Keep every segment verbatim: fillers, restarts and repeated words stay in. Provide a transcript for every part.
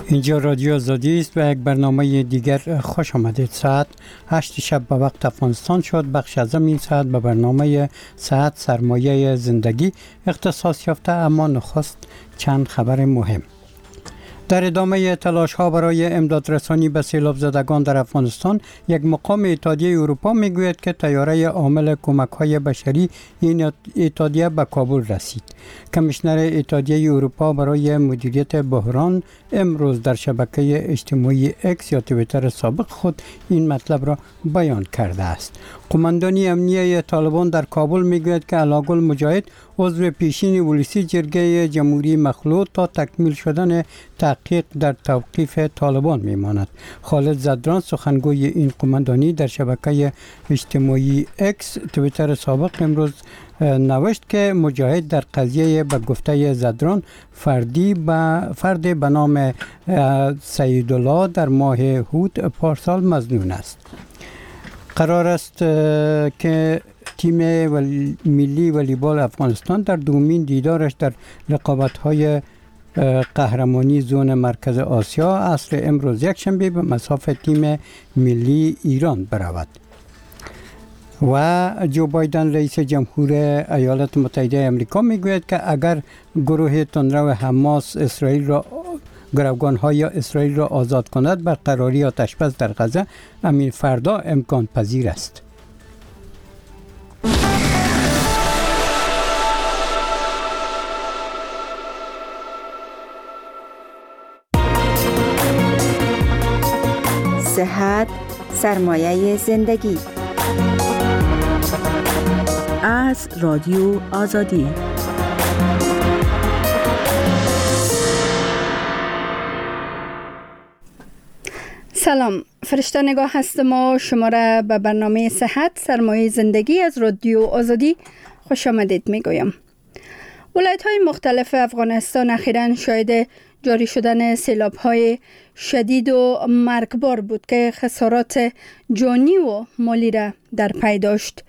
اینجا رادیو آزادی است و یک برنامه دیگر خوش آمدید. ساعت هشت شب به وقت افغانستان شد. بخش از این ساعت به برنامه ساعت سرمایه زندگی اختصاص یافته، اما نخست چند خبر مهم. در ادامه تلاش ها برای امداد رسانی به سیلاب زدگان در افغانستان، یک مقام اتحادیه اروپا میگوید که طیاره حامل کمک های بشری این اتحادیه به کابل رسید. کمیشنر اتحادیه اروپا برای مدیریت بحران امروز در شبکه اجتماعی اکس یا توییتر سابق خود این مطلب را بیان کرده است. قماندانی امنیه طالبان در کابل میگوید که علاءالگل مجاهد عضو پیشین ولسی جرگه جمهوری مخلوط تا تکمیل شدن تحقیق در توقیف طالبان میماند. خالد زدران سخنگوی این قماندانی در شبکه اجتماعی اکس توییتر سابق امروز نوشت که مجاهد در قضیه به گفته زدران فردی به فرد به نام سیدالله در ماه هود پارسال مظنون است. قرار است که تیم ملی والیبال افغانستان در دومین دیدارش در رقابت‌های قهرمانی زون مرکز آسیا عصر امروز یکشنبه به مصاف تیم ملی ایران برود. و جو بایدن رئیس جمهور ایالات متحده آمریکا میگوید که اگر گروه تندرو حماس اسرائیل را گروگان‌های اسرائیل را آزاد کند، برقراری آتش‌بس در غزه امین فردا امکان پذیر است. صحت سرمایه زندگی از رادیو آزادی. سلام، فرشته نگاه هستم و شما را به برنامه صحت سرمایه زندگی از رادیو آزادی خوش آمدید می گویم. ولایت های مختلف افغانستان اخیراً شاهد جاری شدن سیلاب های شدید و مرگبار بود که خسارات جانی و مالی را در پی داشت.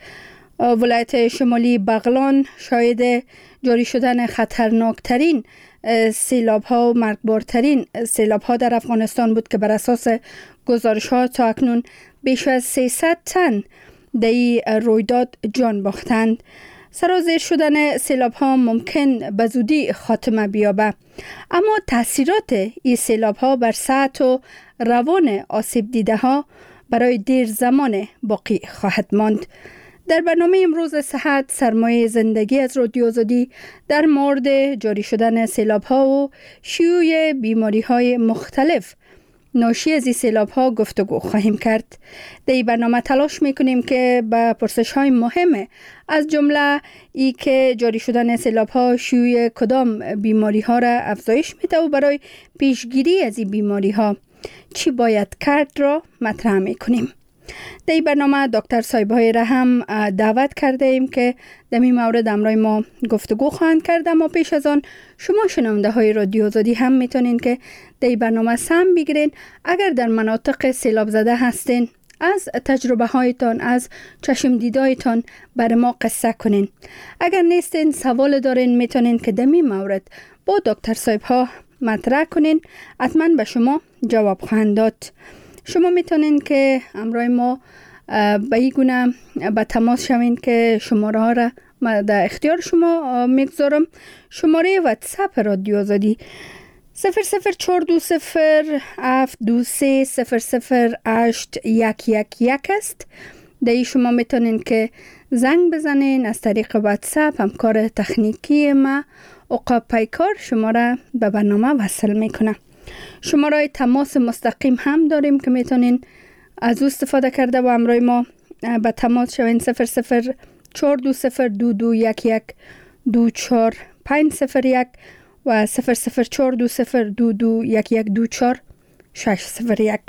ولایت شمالی بغلان شاهد جاری شدن خطرناکترین سیلاب ها و مرگبارترین سیلاب ها در افغانستان بود که بر اساس گزارش ها تا اکنون بیش از سیصد تن در این رویداد جان باختند. سرازیر شدن سیلاب ها ممکن به زودی خاتمه بیابه، اما تاثیرات این سیلاب ها بر صحت و روان آسیب دیده ها برای دیر زمان باقی خواهد ماند. در برنامه امروز صحت سرمایه زندگی از رادیو آزادی در مورد جاری شدن سیلاب ها و شیوع بیماری های مختلف ناشی از این سیلاب ها گفتگو خواهیم کرد. در این برنامه تلاش میکنیم که به پرسش های مهم از جمله ای که جاری شدن سیلاب ها شیوع کدام بیماری ها را افزایش میده و برای پیشگیری از این بیماری ها چی باید کرد را مطرح میکنیم. در این برنامه دکتر صایب‌های را هم دعوت کرده ایم که در این مورد امروز ما گفتگو خواهند کرد. اما پیش از آن شما شنونده های رادیو آزادی هم میتونین که در این برنامه سهم بگیرین. اگر در مناطق سیلاب زده هستین، از تجربه هایتان، از چشم دیدایتان بر ما قصه کنین. اگر نیستین، سوال دارین، میتونین که در این مورد با دکتر صایب‌ها مطرح کنین. حتما به شما جواب خواهند داد. شما میتونین که امروز ما به این گونه به تماس شوین که شماره ها را در اختیار شما میگذارم. شماره واتساپ رادیو آزادی صفر صفر چهار دو صفر هفت دو سه صفر صفر هشت یک یک یک است. در این شما میتونین که زنگ بزنین. از طریق واتساپ همکار تکنیکی ما عقاب پیکار شما را به برنامه وصل میکنه. شماره تماس مستقیم هم داریم که میتونین از او استفاده کرده و امروز ما به تماس شوین. صفر صفر چهار دو صفر دو دو یک یک دو چهار پنج صفر یک و صفر صفر چهار دو صفر دو دو یک یک دو چهار شش صفر یک.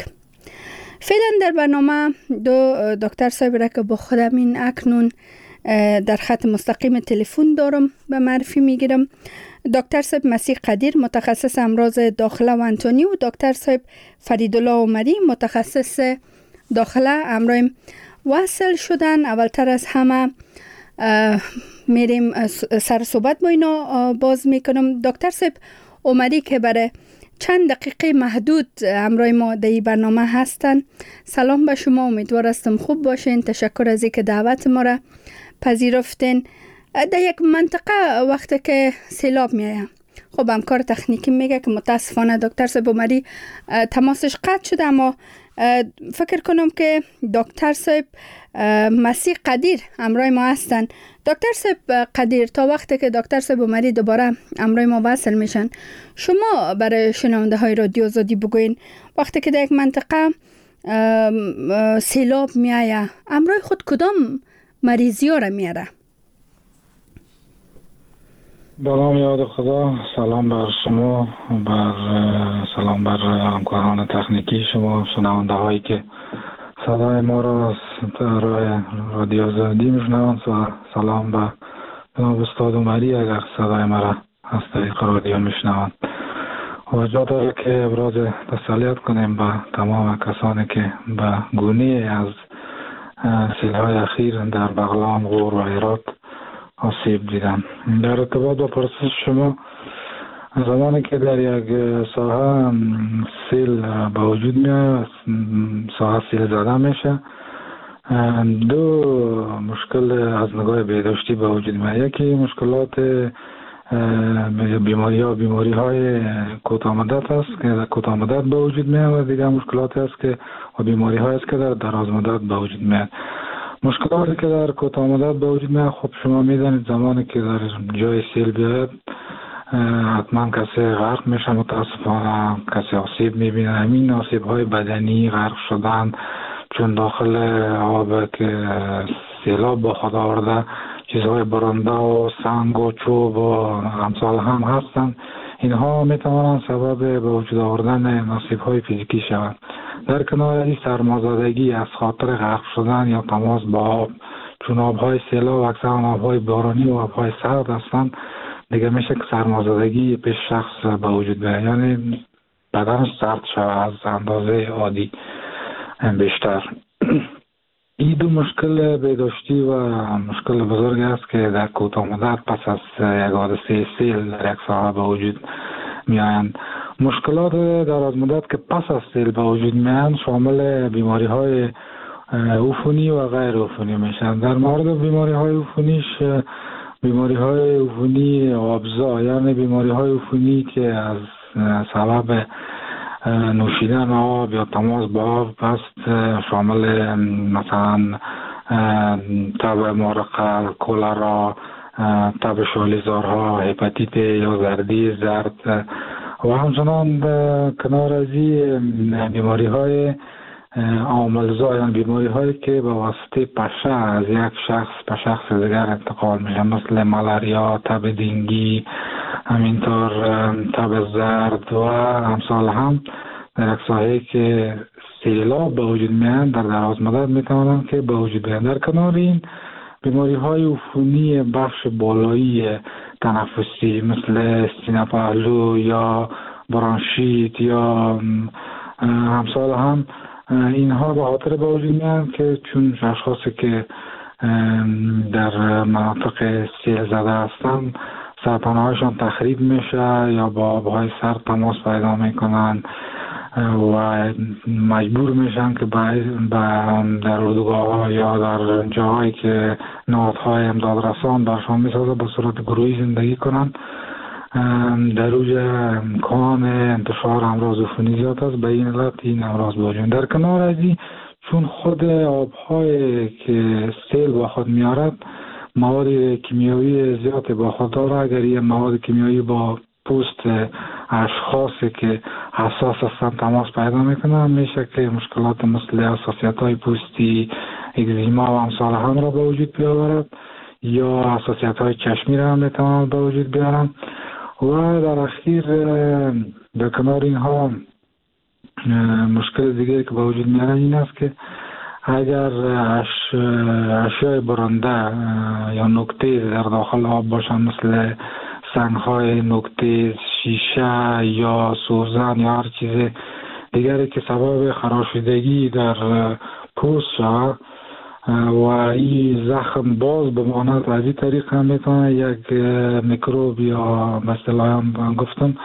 فعلا در برنامه دو دکتر صاحب را که با خودم این اکنون در خط مستقیم تلفن دارم به معرفی میگیرم. دکتر صاحب مسیح قدیر متخصص امراض داخله و انتونی و دکتر صاحب فریدالله عمری متخصص داخله امروز وصل شدن. اولتر از همه میریم سر صحبت با اینا باز میکنم. دکتر صاحب عمری که برای چند دقیقه محدود همراه ما در این برنامه هستن. سلام به شما، امیدوار هستم خوب باشین. تشکر از اینکه دعوت ما را پذیرفتین. در یک منطقه وقتی که سیلاب میایه، خب همکار تکنیکی میگه که متاسفانه دکتر صاحب عمری تماسش قطع شده، اما فکر کنم که دکتر صاحب مسیح قدیر همراه ما هستن. دکتر صاحب قدیر، تا وقتی که دکتر صاحب عمری دوباره همراه ما وصل میشن، شما برای شنونده های رادیو آزادی بگوین وقتی که در یک منطقه سیلاب میایه همراه خود کدام مریضی ها را میاره؟ سلام یاد خدا، سلام بر شما، بر سلام بر همکاران تکنیکی شما، شنونده هایی که صدای ما را رای رادیو آزادی میشنوند، و سلام به جناب استاد عمری اگر صدای ما را از طریق رادیو میشنوند. و جا داره که ابراز تسلیت کنیم به تمام کسانی که به گونه از سیل‌های اخیر در بغلان، غور و هرات آسیب دیدن. در ارتباط با پرسش شما، زمانی که در یک ساحه سیل به وجود میاد، ساحه سیل زده میشه، دو مشکل از نگاه بهداشتی به وجود میاد. یکی مشکلات بیماری ها بیماری های کوتاه مدت است که در کوتاه مدت به وجود میاد، و دیگر مشکلات است که بیماری های است که در دراز مدت به وجود میاد. مشکلاتی که در کوتاه مدت به وجود میاد، خب شما میدانید زمانی که در جای سیل بیاد حتما کسی غرق میشه، متاسفانه کسی آسیب میبینه. همین آسیب های بدنی، غرق شدن، چون داخل آب که سیلاب با خود آورده چیزهای برنده و سنگ و چوب و امثال هم هستند، اینها میتوانند سبب به وجود آوردن آسیب های فیزیکی شوند. در کنار این سرمازدگی از خاطر غرق شدن یا تماس با آب، چون آبهای سیلاب اکثرا آبهای بارانی و آبهای سرد هستند، دیگه میشه که سرمازدگی پیش شخص به وجود بیاید، یعنی بدنش سرد شود از اندازه عادی بیشتر. این دو مشکل بهداشتی و مشکل بزرگ است که در کوتاه مدت پس از یک حادثه سیل در یک ساحه به وجود میآیند. مشکلات دراز مدت که پس از سیل به وجود میآیند شامل بیماری های عفونی و غیر عفونی میشن. در مورد بیماری های عفونیش، بیماری های عفونی آبزا، یعنی بیماری های عفونی که از سبب نوشیدن آب یا تماس با آب است، شامل مثلا تب مرقل، کولرا، تب شالیزارها، هپاتیت یا زردی زرد، و همچنان کنار از این بیماری های عاملزا، یعنی بیماری هایی که به واسطه پشه از یک شخص به شخص دیگر انتقال میشه، مثل ملاریا، تب دینگی، همینطور تب زرد و امثال هم. در یک ساحه‌ای که سیلاب به وجود میاد در دراز مدت میتوانند که به وجود بیاید. در کنار این بیماری های عفونی بخش بالایی تنفسی مثل سینه پهلو یا برانشیت یا همسال هم، اینها به خاطر به وجود میاد که چون اشخاصی که در مناطق سیل زده هستند سرپناهایشان تخریب میشه یا با آبهای سرد تماس پیدا میکنن و مجبور میشن که در اردوگاه ها یا در جاهایی که نهادهای امداد رسان برشان میسازه به صورت گروهی زندگی کنن. در اوج امکان انتشار امراض عفونی زیاد است، به این علت این امراض بوجود. در کنار از این، چون خود آبهای که سیل با خود میارد مواد کیمیایی زیاد با خود داره، اگر این مواد کیمیایی با پوست اشخاصی که حساس هستند تماس پیدا میکنن، میشه که مشکلات مثل حساسیت های پوستی، اگزیما و امثال هم را به وجود بیاورد، یا حساسیت های چشمی را هم میتواند به وجود بیارن. و در اخیر در کنار اینها مشکل دیگری که به وجود میاره این است که اگر اشیای برنده یا نکته در داخل آب باشن، مثل سنگ‌های نکته، شیشه یا سوزن یا هر چیز دیگری که سبب خراشیدگی در پوست شود و این زخم باز بماند، از این طریق هم میتونه یک میکروب یا به اصطلاح گفتم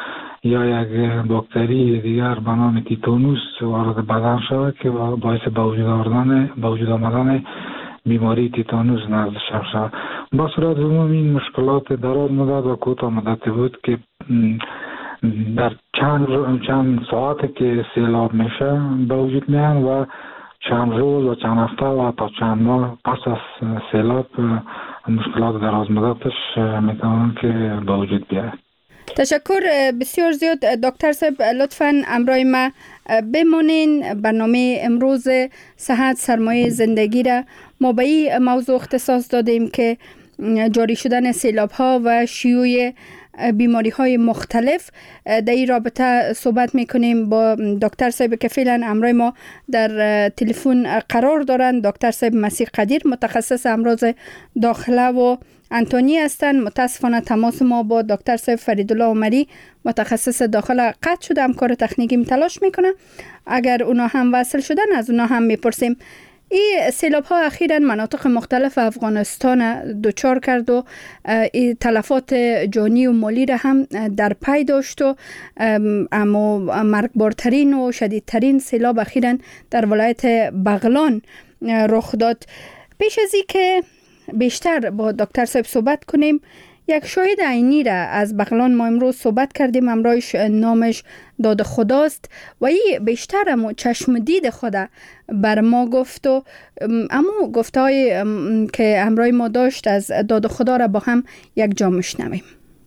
یا یک باکتری دیگر به نام تیتانوس وارد بدن شود که باعث به وجود آوردن به وجود آمدن بیماری تیتانوس نزد شود. با صورت عموم این مشکلات دراز مدت و کوتاه مدتی بود که در چند چند ساعتی که سیلاب میشه به وجود میان و چند روز و چند هفته و تا چند ماه پس از سیلاب مشکلات دراز مدتش میتونن که به وجود بیاد. تشکر بسیار زیاد دکتر صاحب. لطفاً امرای ما بمانین. برنامه امروز صحت سرمایه زندگی را ما به این موضوع اختصاص دادیم که جاری شدن سیلاب ها و شیوع بیماری های مختلف. در این رابطه صحبت میکنیم با دکتر صاحب که فعلا امرای ما در تلفن قرار دارند. دکتر صاحب مسیح قدیر متخصص امراض داخله و انتونی هستند. متاسفانه تماس ما با دکتر صاحب فریدالله عمری متخصص داخله قطع شده. کار تکنیکی تلاش میکنه. اگر اونا هم وصل شدن از اونا هم میپرسیم. این سیلاب ها اخیراً مناطق مختلف افغانستان دچار کرد و تلفات جانی و مالی را هم در پی داشت و اما مرگبارترین و شدیدترین سیلاب اخیراً در ولایت بغلان رخ داد. پیش از این که بیشتر با دکتر صاحب صحبت کنیم، یک شاهد عینی را از بغلان ما امروز صحبت کردیم. امرایش نامش داد خداست و این بیشتر امو چشم دید خدا بر ما گفت و امو گفتهای که امرای ما داشت از داد خدا را با هم یک جا میشنویم.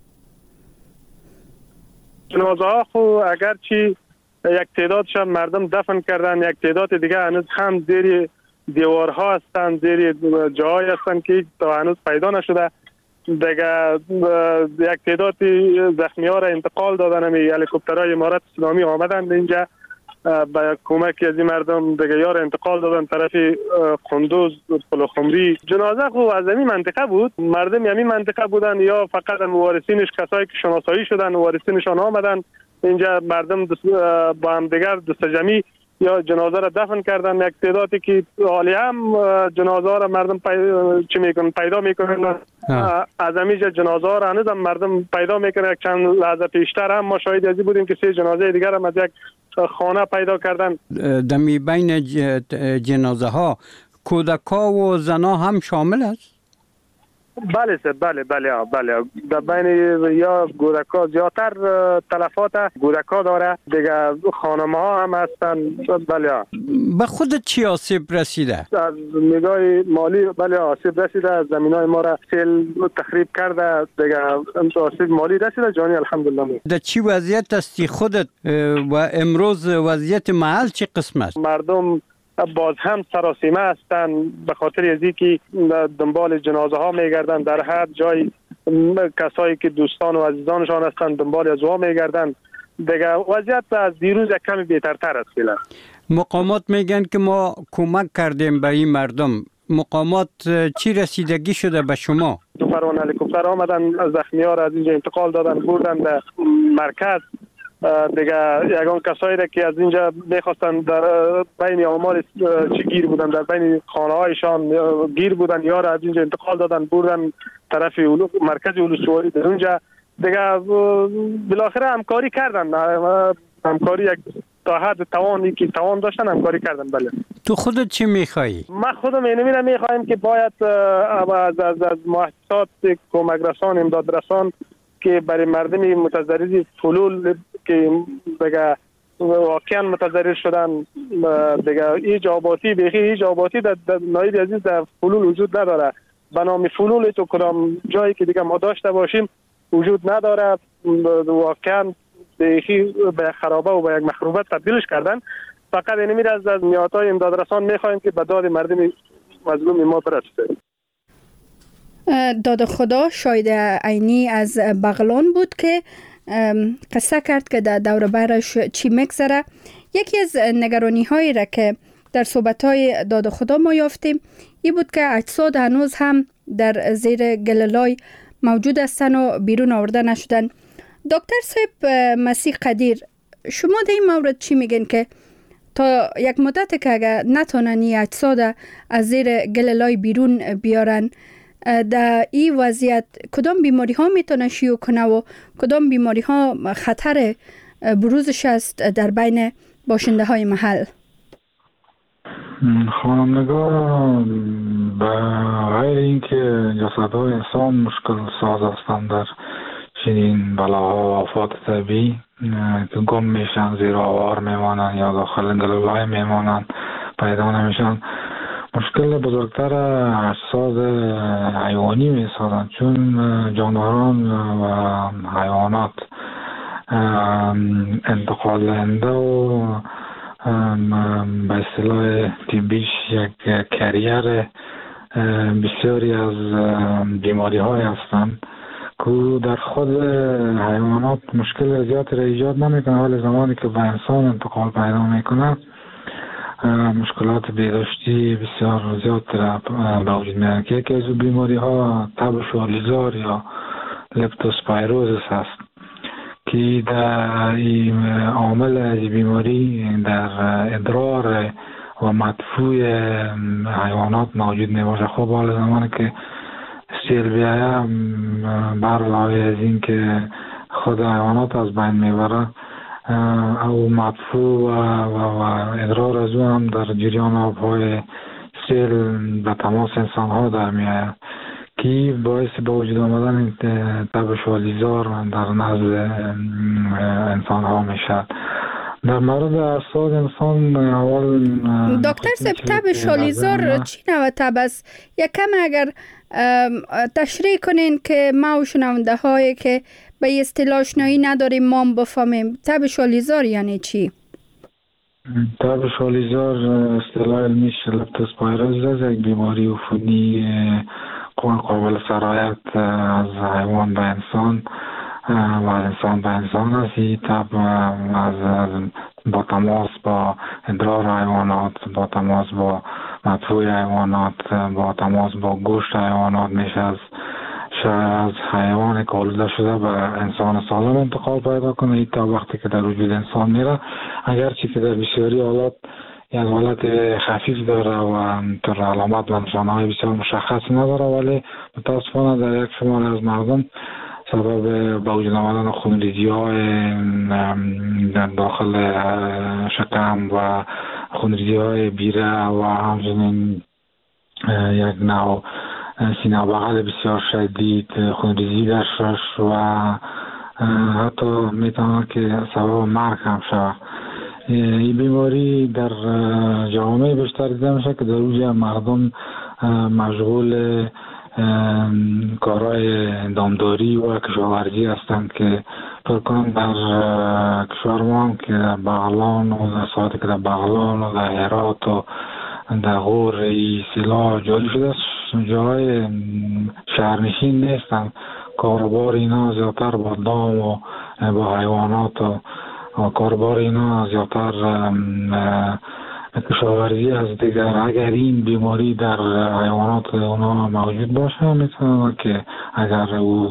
جنازه ها خو اگرچه یک تعدادشان مردم دفن کردن، یک تعداد دیگه هنوز هم زیر دیوارها هستند، زیر جاهای هستند که تا هنوز پیدا نشده. دیگه یک تعداد زخمی ها را انتقال دادن. همی هلیکوپترهای امارات اسلامی آمدن اینجا با کمک از این مردم دیگه یا را انتقال دادن طرف قندوز، پلخمری. جنازه خو از این منطقه بود، مردم همین منطقه بودن یا فقط وارثینش کسایی که شناسایی شدن وارثینشان آمدن اینجا. مردم با هم دیگر دست جمعی یا جنازه را دفن کردن. یک تعدادی که حالی هم جنازه را مردم پی... چی میکنن پیدا میکنن. از همیشه جنازه را هنوز هم مردم پیدا میکنن. یک چند لحظه پیشتر هم ما شاهد ازی بودیم که سه جنازه دیگر هم از یک خانه پیدا کردن. دمی بین جنازه ها کودکا و زنا هم شامل است؟ بله سر بله بله بله در بین یا کودکا زیادتر تلفات کودکا داره دیگه، خانم ها هم هستن. بله به خودت چی آسیب رسیده؟ از نگاه مالی بله آسیب رسیده. زمین های ما را سیل تخریب کرده دیگه، آسیب مالی رسیده. جانی الحمدلله. در چی وضعیت هستی خودت و امروز وضعیت محل چی قسم است؟ مردم باز هم سراسیمه هستند به خاطر ازی که دنبال جنازه ها میگردن. در هر جای کسایی که دوستان و عزیزانشان هستند دنبال از وا میگردن دیگه. وضعیت از دیروز یک کمی بهترتر است فعلا. مقامات میگن که ما کمک کردیم به این مردم. مقامات چی رسیدگی شده به شما؟ دو فرمان هلیکوپتر آمدن زخمی ها را از اینجا انتقال دادن بردن در مرکز دیگه. یگان کسایی را که از اینجا میخواستن در بین آمار چی گیر بودن در بین خانه هایشان گیر بودن یا را از اینجا انتقال دادن بردن طرف مرکز ولسوالی در اونجا دیگه. بالاخره همکاری کردن. همکاری یک تا حد توانی که توان داشتن همکاری کردن. بله. تو خودت چی میخوایی؟ من خودم اینو میخوایم که باید از از از مؤسسات کمک رسان امداد رسان که برای مردم متضرر فلول که دیگه واقعا متضرر شدن دیگه ایجاباتی بخی ایجاباتی در نایب عزیز در فلول وجود نداره. به نام فلول تو کدام جایی که دیگه ما داشته باشیم وجود نداره. واقعا بخی به خرابه و به یک مخروبت تبدیلش کردن. فقط اینمی را از نیاتای امداد رسان میخوایم که به داد مردم مظلوم ما برسه. داد خدا شاید عینی از بغلان بود که قصه کرد که در دور برش چی مگذره. یکی از نگرانی هایی را که در صحبت های داد خدا ما یافتیم این بود که اجساد هنوز هم در زیر گللای موجود هستن و بیرون آورده نشدن. دکتر صاحب مسیح قدیر، شما در این مورد چی میگن که تا یک مدت که اگر نتونن این اجساد از زیر گللای بیرون بیارن در این وضعیت کدام بیماری ها میتونه شیوع کنه و کدام بیماری ها خطر بروزش است در بین باشنده های محل؟ خانم نگاه، به غیر اینکه جسدهای انسان مشکل ساز هستند در چنین بلاها و آفات طبیعی که گم میشن، زیر آوار میمانند یا داخل گلوله‌ای میمانند، پیدا نمیشن، مشکل بزرگتر اجساد حیوانی میسازند، چون جانوران و حیوانات انتقال دهنده و به اصطلاح طبیش یک کریر بسیاری از بیماری های هستند که در خود حیوانات مشکل زیادی را ایجاد نمیکنه، ولی زمانی که به انسان انتقال پیدا میکنه مشکلات بهداشتی بسیار زیاد به وجود میاد. که یکی از بیماری ها تب شالیزار یا لپتوسپایروزیس هست که در این عامل از بیماری در ادرار و مدفوع حیوانات موجود میباشه. خب حال زمانی که سیل بیایه بر علاوه از این که خود حیوانات از بین میبره او مدفوع و, و, و ادرار از اون هم در جریان آبهای سیل به تماس انسان ها در میآید که باعث به وجود آمدن تب شالیزار در نزد انسان ها میشد. در مورد اعصاب انسان اول دکتر صاحب، تب شالیزار چی نوع تب است؟ یک کم اگر تشریح کنین که ما و شنونده هایی که به اصطلاح آشنایی نداریم ما بفهمیم تب شالیزار یعنی چی؟ تب شالیزار اصطلاح علمیش لپتوسپایروزیس، یک بیماری عفونی قابل سرایت از حیوان به انسان و انسان به انسان است. این تب از با تماس با ادرار حیوانات، با تماس با مدفوع حیوانات، با تماس با گوشت حیوانات میشه از از حیوان که آلوده شده به انسان سالم انتقال پیدا کنه. این تا وقتی که در وجود انسان میره، اگرچه که در بسیاری حالات یک حالت خفیف داره و در علامات و نشانه‌های بسیار مشخص نداره، ولی متاسفانه در یک شمار از مردم سبب به وجود آمدن خونریزی‌های در داخل شکم و خونریزی‌های بیره و همچنین یک نوع سینه بغل بسیار شدید، خونریزی در شش و حتی میتونه که سبب مرگ هم شود. این بیماری در جامعه بیشتر دیده میشه که در اوج مردم مشغول کارهای دامداری و کشاورزی هستند که فرکان در کشور ما هم که در بغلان و در ساعتی که در بغلان و در هرات و در غور ای سیلا جاری شده جای شهرنشین نیستند. کاربار اینا زیادتر با دام و با حیوانات و کاربار اینا زیادتر کشاورزی از دیگر. اگر این بیماری در حیوانات اونا موجود باشه میتونه که اگر او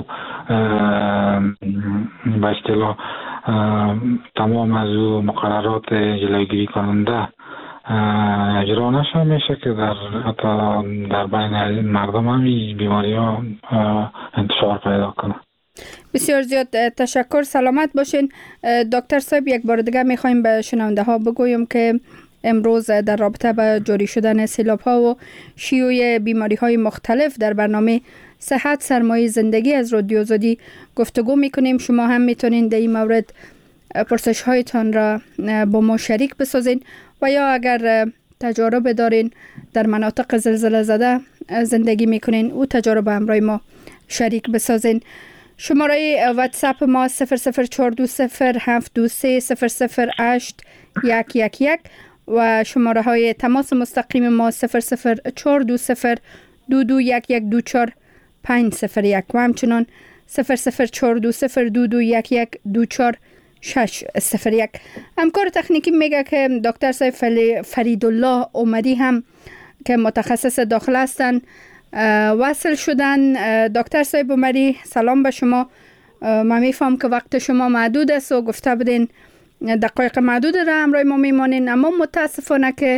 به اصطلاح تمام از او مقررات جلوگیری کننده اجرا نشه میشه که در حتی در بین مردم هم این بیماری ها انتشار پیدا کنه. بسیار زیاد تشکر، سلامت باشین. دکتر صاحب، یک بار دیگه میخوایم به شنونده ها بگویم که امروز در رابطه با جاری شدن سیلاب ها و شیوع بیماری های مختلف در برنامه صحت سرمایه زندگی از رادیو آزادی گفتگو میکنیم. شما هم میتونین در این مورد پرسش هایتان را با ما شریک بسازین و یا اگر تجارب دارین در مناطق زلزله زده زندگی میکنین او تجارب همراه ما شریک بسازین. شماره واتساپ ما صفر صفر چهار دو صفر هفت دو سه صفر صفر هشت یک یک یک و شماره های تماس مستقیم ما صفر صفر چهار دو صفر دو دو یک یک دو چهار پنج صفر یک و همچنان صفر صفر چهار دو صفر دو دو یک یک دو چهار شش صفر یک. همکار تکنیکی میگه که دکتر صاحب فریدالله اومدی هم که متخصص داخل هستن وصل شدن. دکتر صاحب اومدی، سلام به شما. من میفهم که وقت شما محدود است و گفته بودین دقایق محدود را همراه ما میمانین، اما متاسفانه که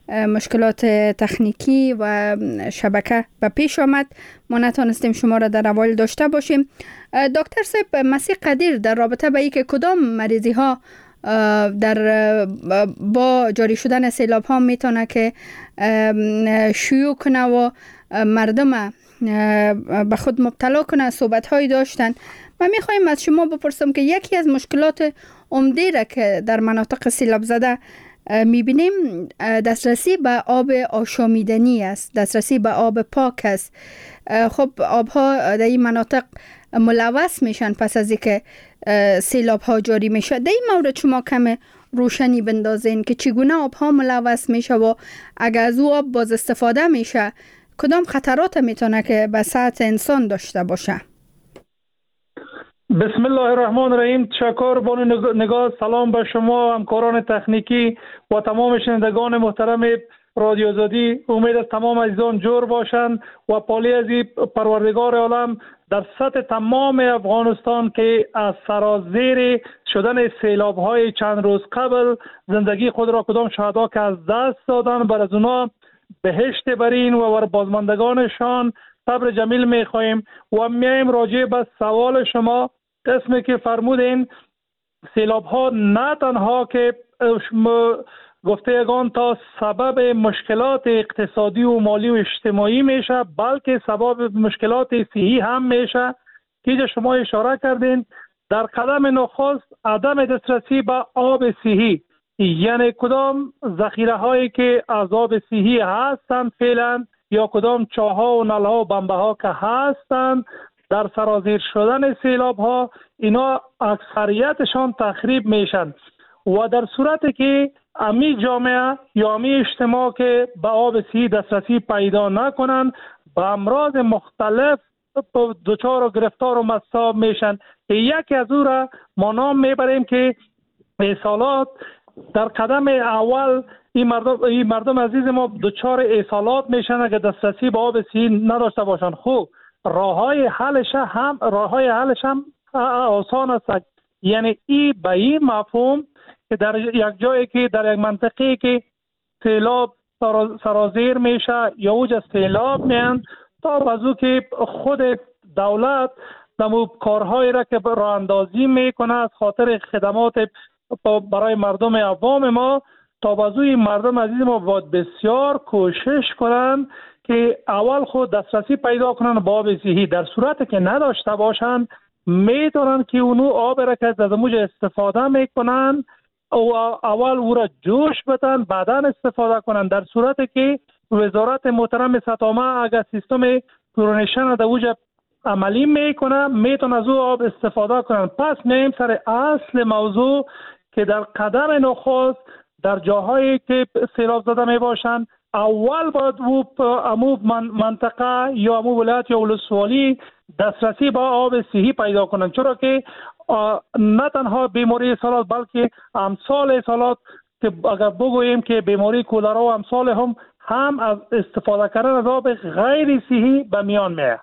مشکلات تکنیکی و شبکه به پیش آمد، ما نتونستیم شما را در اول داشته باشیم. دکتر صاحب، مسیح قدیر در رابطه به اینکه کدام مریضی ها در با جاری شدن سیلاب ها میتونه که شیوع کنه و مردم به خود مبتلا کنه، صحبت هایی داشتن. من میخوایم از شما بپرسم که یکی از مشکلات عمده را که در مناطق سیلاب زده میبینیم دسترسی به آب آشامیدنی است، دسترسی به آب پاک است. خب آبها در این مناطق ملوث میشن پس از اینکه سیلاب ها جاری میشه. در این مورد شما کم روشنی بندازین که چگونه آبها ملوث میشه و اگر از او آب باز استفاده میشه کدام خطرات میتونه که به صحت انسان داشته باشه؟ بسم الله الرحمن الرحیم. تشکر بانو نگاه. سلام به شما، همکاران تکنیکی و تمام شنوندگان محترم رادیو آزادی. امید از تمام عزیزان جور باشند و پالی از پروردگار عالم در سطح تمام افغانستان که از سرازیر شدن سیلاب های چند روز قبل زندگی خود را کدام شهدا که از دست دادن، بر از اونا بهشت برین و بر بازماندگانشان صبر جمیل میخواهیم. و میایم راجع به سوال شما، قسمی که فرمودین سیلاب ها نه تنها که گفتگان تا سبب مشکلات اقتصادی و مالی و اجتماعی میشه، بلکه سبب مشکلات صحی هم میشه که شما اشاره کردین. در قدم نخست عدم دسترسی به آب صحی، یعنی کدام ذخیره هایی که از آب صحی هستند فعلا یا کدام چاها و نلها و بمبه ها که هستند در سرازیر شدن سیلاب ها، اینا اکثریتشان تخریب میشن و در صورتی که امی جامعه یا امی اجتماع که به آب صحی دسترسی پیدا نکنن، به امراض مختلف دچار و گرفتار و مصاب میشن. یکی از او را ما نام میبریم که اسهالات. در قدم اول این مردم, این مردم عزیز ما دچار اسهالات میشن اگر دسترسی به آب صحی نداشته باشن. خوب راه های حلش هم راه های حلش هم آسان است. یعنی ای به این مفهوم که در یک جایی که در یک منطقه که سیلاب سرازیر میشه یا اوج سیلاب میان، تا بازو که خود دولت دمو کارهایی را که راه اندازی میکنه از خاطر خدمات برای مردم عوام ما، تا بازوی مردم عزیز ما باید بسیار کوشش کنن که اول خود دسترسی پیدا کنن به آب صحی. در صورتی که نداشته باشن میتونن که اونو آب را که از موج استفاده میکنن او اول او را جوش بدن بعدا استفاده کنن. در صورتی که وزارت محترم سطامه اگر سیستم کلورینیشن در اوج عملی میکنه میتون از او آب استفاده کنن. پس میم سر اصل موضوع که در قدم نخست در جاهایی که سیلاب زده می باشن اول باید او امو منطقه یا امو ولایت یا ولسوالی دسترسی با آب صحی پیدا کنن، چرا که نه تنها بیماری اسهالات بلکه امثال اسهالات که اگر بگوییم که بیماری کولرا و امثال هم هم از استفاده کردن از آب غیر صحی به میان میاد.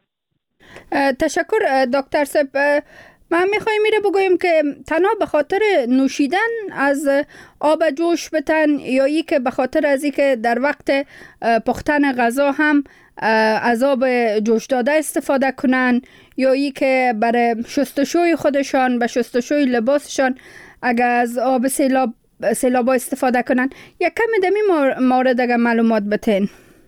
تشکر دکتر صاحب. من میخوایم میره بگویم که تنها به خاطر نوشیدن از آب جوش بتن یا ای که به خاطر از ای که در وقت پختن غذا هم از آب جوش داده استفاده کنن یا ای که برای شستشوی خودشان به شستشوی لباسشان اگر از آب سیلاب سیلابا استفاده کنن، یک کمی دمی مورد اگر معلومات بتین.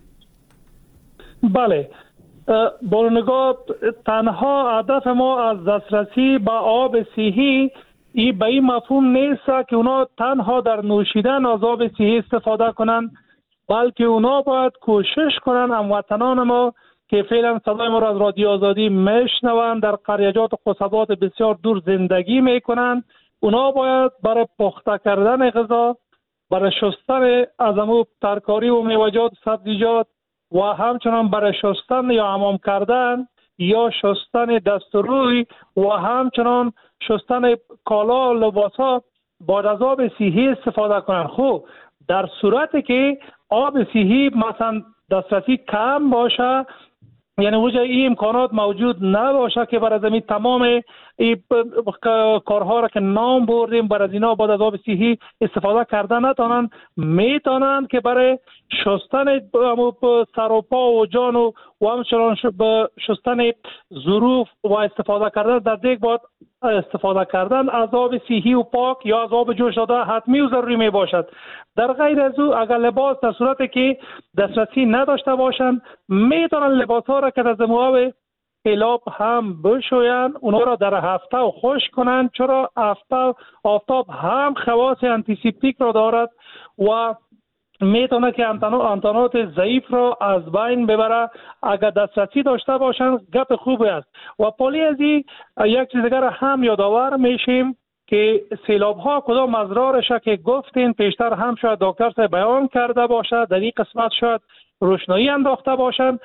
بله با نگاه تنها هدف ما از دسترسی به آب صحی ای به این مفهوم نیست که اونا تنها در نوشیدن از آب صحی استفاده کنن، بلکه اونا باید کوشش کنن هموطنان ما که فعلا صدای ما را از رادیو آزادی میشنوند در قریجات و قصبات بسیار دور زندگی میکنن، اونا باید برای پخته کردن غذا، برای شستن از امو ترکاری و میوه‌جات و سبزیجات و همچنان برای شستن یا حمام کردن یا شستن دست و روی و همچنان شستن کالا و لباسا باید از آب صحی استفاده کنن. خوب در صورتی که آب صحی مثلا دسترسی کم باشه، یعنی وجه این امکانات موجود نباشه که برای زمین تمام این کارها را که نام بردیم برای از اینا بعد از آب صحی استفاده کرده نتانند، میتونند که برای شستن سر و پا و جان و و همچنان شستن ظروف و استفاده کردن در دیگ باید استفاده کردن از آب صحی و پاک یا از آب جوش داده حتمی و ضروری می باشد. در غیر از او اگر لباس در صورتی که دسترسی نداشته باشند میتونن لباس ها را که در زمواب سیلاب هم بشویند، اونا را در هفته و خشک کنند، چرا هفته آفتاب هم خواص انتیسپتیک را دارد و میتونه که انتانات ضعیف را از بین ببره. اگر دسترسی داشته باشند گپ خوبی است. و پالی از این یک چیز دیگر هم یادآور میشیم که سیلاب ها کدام اضرارش که گفتین پیشتر هم شاید دکتر صاحب بیان کرده باشد، در این قسمت شاید روشنایی انداخته باشند.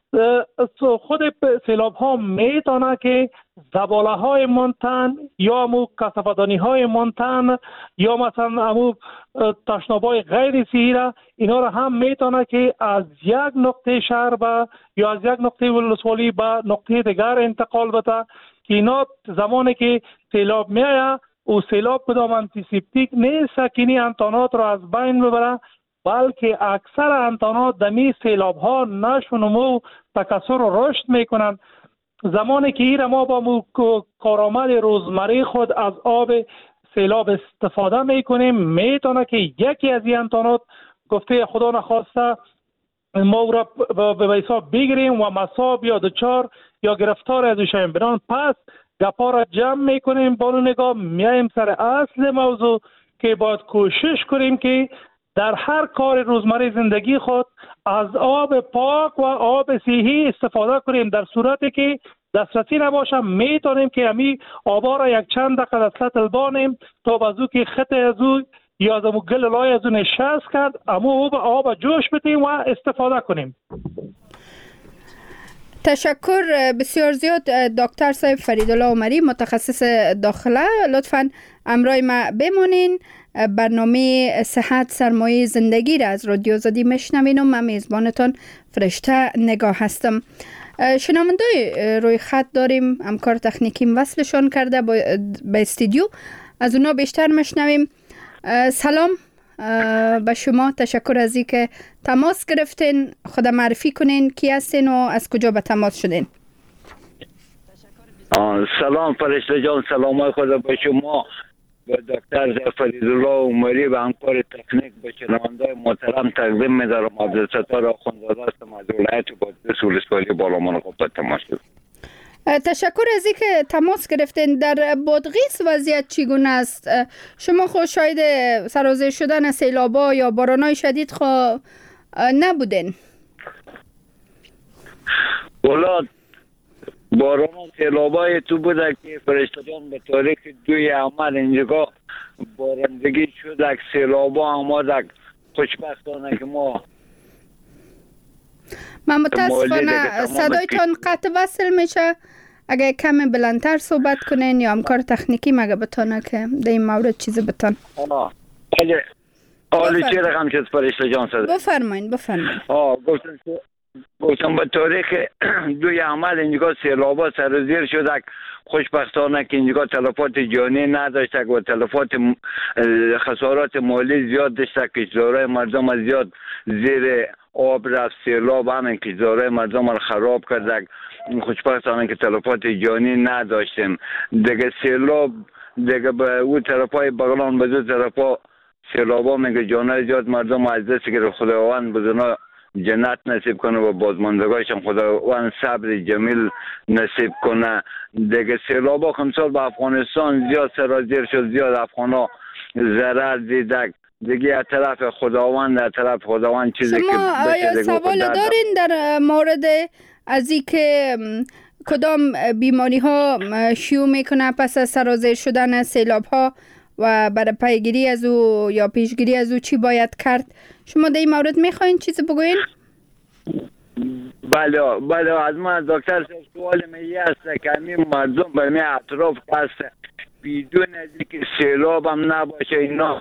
خود سیلاب ها میتونه که زباله های منتن یا امو کثافدانی های منتن یا مثلا امو تشنابای غیر صحی را اینا را هم میتونه که از یک نقطه شهر به یا از یک نقطه ولسوالی به نقطه دیگر انتقال بده که اینا زمانی که سیلاب میایه و سیلاب کدام انتیسپتیک نیست که این انتانات را از بین ببره، بلکه اکثر انتانات دمی سیلاب ها نشونمو تکثر و رشد میکنن. زمانی که این ما با مو کارآمد روزمره خود از آب سیلاب استفاده میکنیم میتونه که یکی از این انتانات گفته خدا نخواسته ما را به حساب بگیریم و مصاب یا دچار یا گرفتار از شویم. بنان پس گپا را جمع میکنیم با نگاه میایم سر اصل موضوع که باید کوشش کنیم که در هر کار روزمره زندگی خود از آب پاک و آب صحی استفاده کنیم. در صورتی که دسترسی نباشه میتونیم که امی آبا را یک چند دقیقه در سطل بانیم تا بازو که خط از او یا از امو گل لای از اون نشست کرد امو آب آب جوش بدیم و استفاده کنیم. تشکر بسیار زیاد دکتر صاحب فریدالله عمری متخصص داخله. لطفاً همراه ما بمونین. برنامه صحت سرمایه زندگی را از رادیو آزادی میشنوین و من میزبانتان فرشته نگاه هستم. شنونده روی خط داریم، همکار تکنیکیم وصلشان کرده به استودیو، از اونا بیشتر میشنویم. سلام به شما، تشکر از این که تماس گرفتین. خود معرفی کنین کی هستین و از کجا به تماس شدین؟ سلام فرشته جان، سلام خدا به شما، به دکتر فریدالله عمری و همکار تکنیک، به شنونده‌های محترم تقدیم می‌دارم. عبدالستار آخوندزاده هستم از ولایت بادغیس ولسوالی بالامان قبه تماس شد. تشکر از اینکه تماس گرفتین. در بادغیس وضعیت چگونه است؟ شما خود شاید سرازیر شدن سیلابا یا بارانای شدید خو نبودین؟ والا باران و سیلابای تو بوده که فرشته جان به تاریخ دوی عمل اینجا بارندگی شد، سیلابا آمد. خوشبختانه که ما من متاسفانه صدایتان قطع وصل میشه. اگه کمی بلندتر صحبت کنین یا همکار تکنیکی مگه بتانه که در این مورد چیزی بتان. آه آه آلی چه رقم شد فرشته جان صدا؟ بفرمایین بفرمایین. آه گفتم گفتم به تاریخ دوی عمل اینجا سیلابا سرازیر شد. خوشبختانه که اینجا تلفات جانی نداشته و تلفات خسارات مالی زیاد داشته. کشتزارای مردم از زیاد زیر آب رفت. سیلاب همین کشتزارای مردم را خراب کرده. خوشبختانه که تلفات جانی نداشتیم. دیگه سیلاب دیگه به او طرفای بغلان به دو طرفا سیلابا میگه جانای زیاد مردم از دست گرفت. خداوند بزرگ جنت نصیب کنه و بازماندگاهشان خداوند صبر جمیل نصیب کنه. دیگه سیلابا خمسال به افغانستان زیاد سرازیر شد، زیاد افغانا ضرر دیدک. دیگه از طرف خداوند از طرف خداوند چیزی که شما آیا سوال دارین در مورد از این که کدام بیماری ها شیوع میکنه پس از سرازیر شدن سیلاب ها و برای پیگیری از او یا پیشگیری از او چی باید کرد؟ شما در این مورد میخواین چیزی بگوین؟ بله بله از من دکتر سوال می است که همین مردم به می اطراف هست بدون از اینکه سیلاب هم نباشه اینا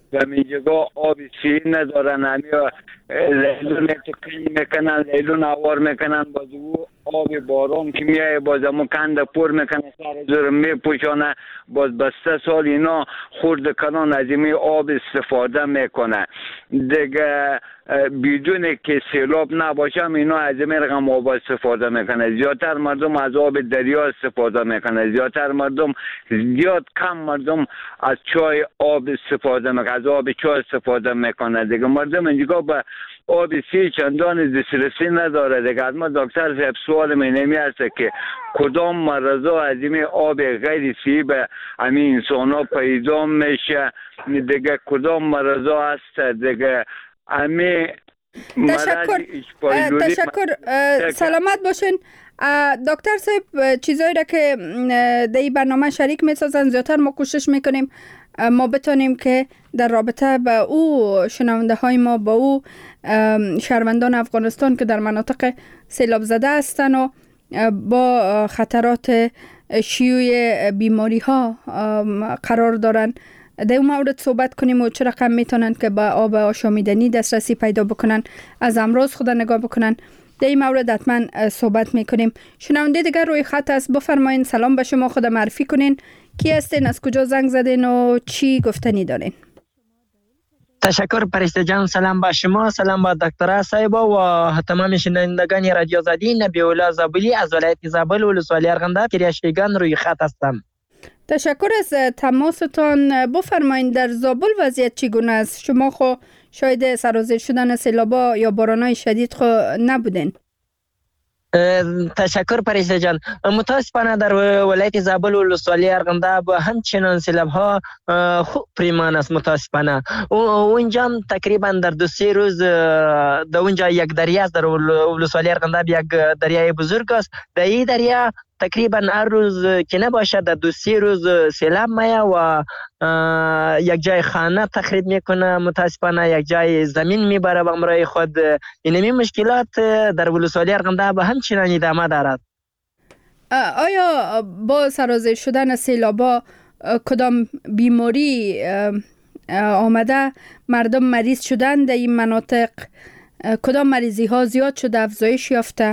و اینجا آب سی ندارن، همیا لیلون تقین میکنن، لیلون آوار میکنن، باز او آب باران که میایه باز همون کند پر میکنه، سر زور میپوشانه، باز بسته سال اینا خورد کنان از این آب استفاده میکنه دیگه. بدون که سیلاب نباشه اینا از این رقم آب استفاده میکنه. زیادتر مردم از آب دریا استفاده میکنه، زیادتر مردم زیاد کم مردم از چای آب استفاده میکنه، از آب چای استفاده میکنه دیگه. مردم اینجا به آب سی چندان دسترسی نداره دیگه. از ما دکتر صاحب سوال من نمی هست که کدام مرضا از این آب غیر سی به همین انسان ها پیدا میشه دیگه، کدام مرضا هست دیگه. امی تشکر تشکر سلامت باشین دکتر صاحب. چیزایی را که در این برنامه شریک میسازن زیادتر ما کوشش میکنیم ما بتونیم که در رابطه با او شنونده های ما، با او شهروندان افغانستان که در مناطق سیلاب زده هستن و با خطرات شیوع بیماری ها قرار دارن، در اون مورد صحبت کنیم و چه رقم میتونن که با آب آشامیدنی دسترسی پیدا بکنن، از امراض خود نگاه بکنن. در این مورد حتما صحبت میکنیم. شنونده دیگر روی خط است، بفرمایین. سلام به شما، خود معرفی کنین، کی هستین، از کجا زنگ زدین و چی گفتنی دارین؟ تشکر پرشته جان. سلام با شما، سلام با دکتر صاحبا و تمام شنوندگان رادیو آزادی. نبی الله زابلی از ولایت زابل ولسوالی ارغنداب کریاشیگان روی خط هستم. تشکر از تماستان. بفرمایید در زابل وضعیت چگونه است؟ شما خو شاید سرازیر شدن سیلابا یا بارانای شدید خو نبودین. تشکر پریشته جان. متاسفانه در ولایت زابل و ولسوالی ارغنداب همچنان سیلاب ها خوب پیمان است. متاسفانه اونجا تقریبا در دو سه روز در اونجا یک دریا است، در ولسوالی ارغنداب یک دریای بزرگ است. در این دریا تقریبا هر روز که نباشه در دو سه روز سیلاب میاد و یک جای خانه تخریب میکنه، متاسفانه یک جای زمین میبره به همراه خود. اینمی مشکلات در ولسوالی ارغنداب همچنان ادامه دارد. آیا با سرازیر شدن سیلابا کدام بیماری آمده؟ مردم مریض شدن در این مناطق؟ کدام مریضی ها زیاد شده، افزایش یافته؟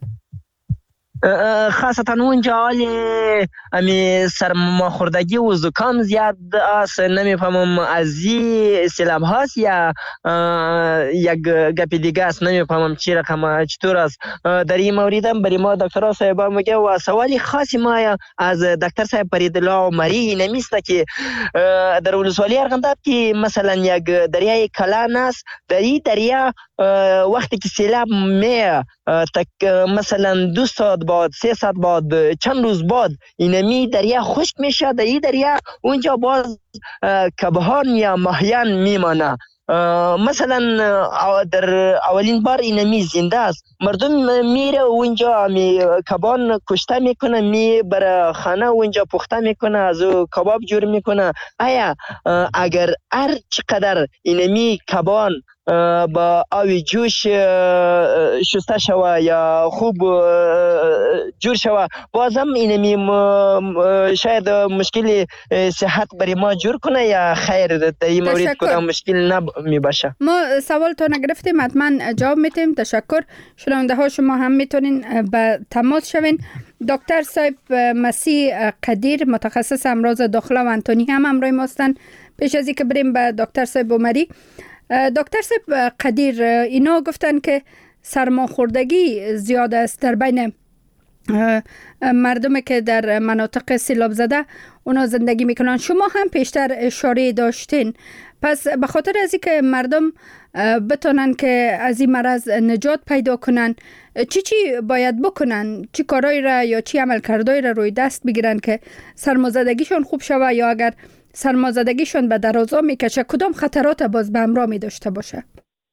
خاصتا اونجا حالی امی سرماخوردگی و زکام زیاد است. نمیفهمم از این سیلاب هاست یا یک گپی دیگه است، نمیفهمم چی رقم چطور است. در این موردم برای ما دکتر صاحب میگه و سوالی خاصی ما از دکتر صاحب فریدالله عمری نمیسته که در ولسوالی ارغنداب که مثلا یک دریای کلان است، در این دریا وقتی که سیلاب میه تک مثلا دو ساعت بعد، سه ساعت بعد، چند روز بعد اینمی دریا خشک میشه. در این دریا اونجا باز کبهان یا ماهیان میمانه. مثلا در اولین بار اینمی زنده است، مردم میره اونجا می کبان کشته میکنه، می بر خانه اونجا پخته میکنه، از او کباب جور میکنه. آیا اگر هر چقدر اینمی کبان با آبی جوش شسته شوه یا خوب جور شوه، بازم اینمی شاید مشکل صحت برای ما جور کنه یا خیر در این مورد کدام مشکل نمی باشه؟ ما سوال تو نگرفتیم، حتما جواب میتیم. تشکر. شنونده ها شما هم میتونین به تماس شوین. دکتر صاحب مسیح قدیر متخصص امراض داخله و انتونی هم همراه ما هستن. پیش از اینکه بریم به دکتر صاحب عمری، دکتر صاحب قدیر اینا گفتن که سرماخوردگی زیاد است در بین مردمی که در مناطق سیلاب زده اونا زندگی میکنن. شما هم پیشتر اشاره داشتین. پس به خاطر از اینکه مردم بتونن که از این مرض نجات پیدا کنن، چی چی باید بکنن؟ چی کارایی را یا چی عمل کردایی را روی دست بگیرن که سرمازدگیشون خوب شوه، یا اگر سرمازدگیشون به درازا میکشه کدام خطرات باز به همراه می داشته باشه؟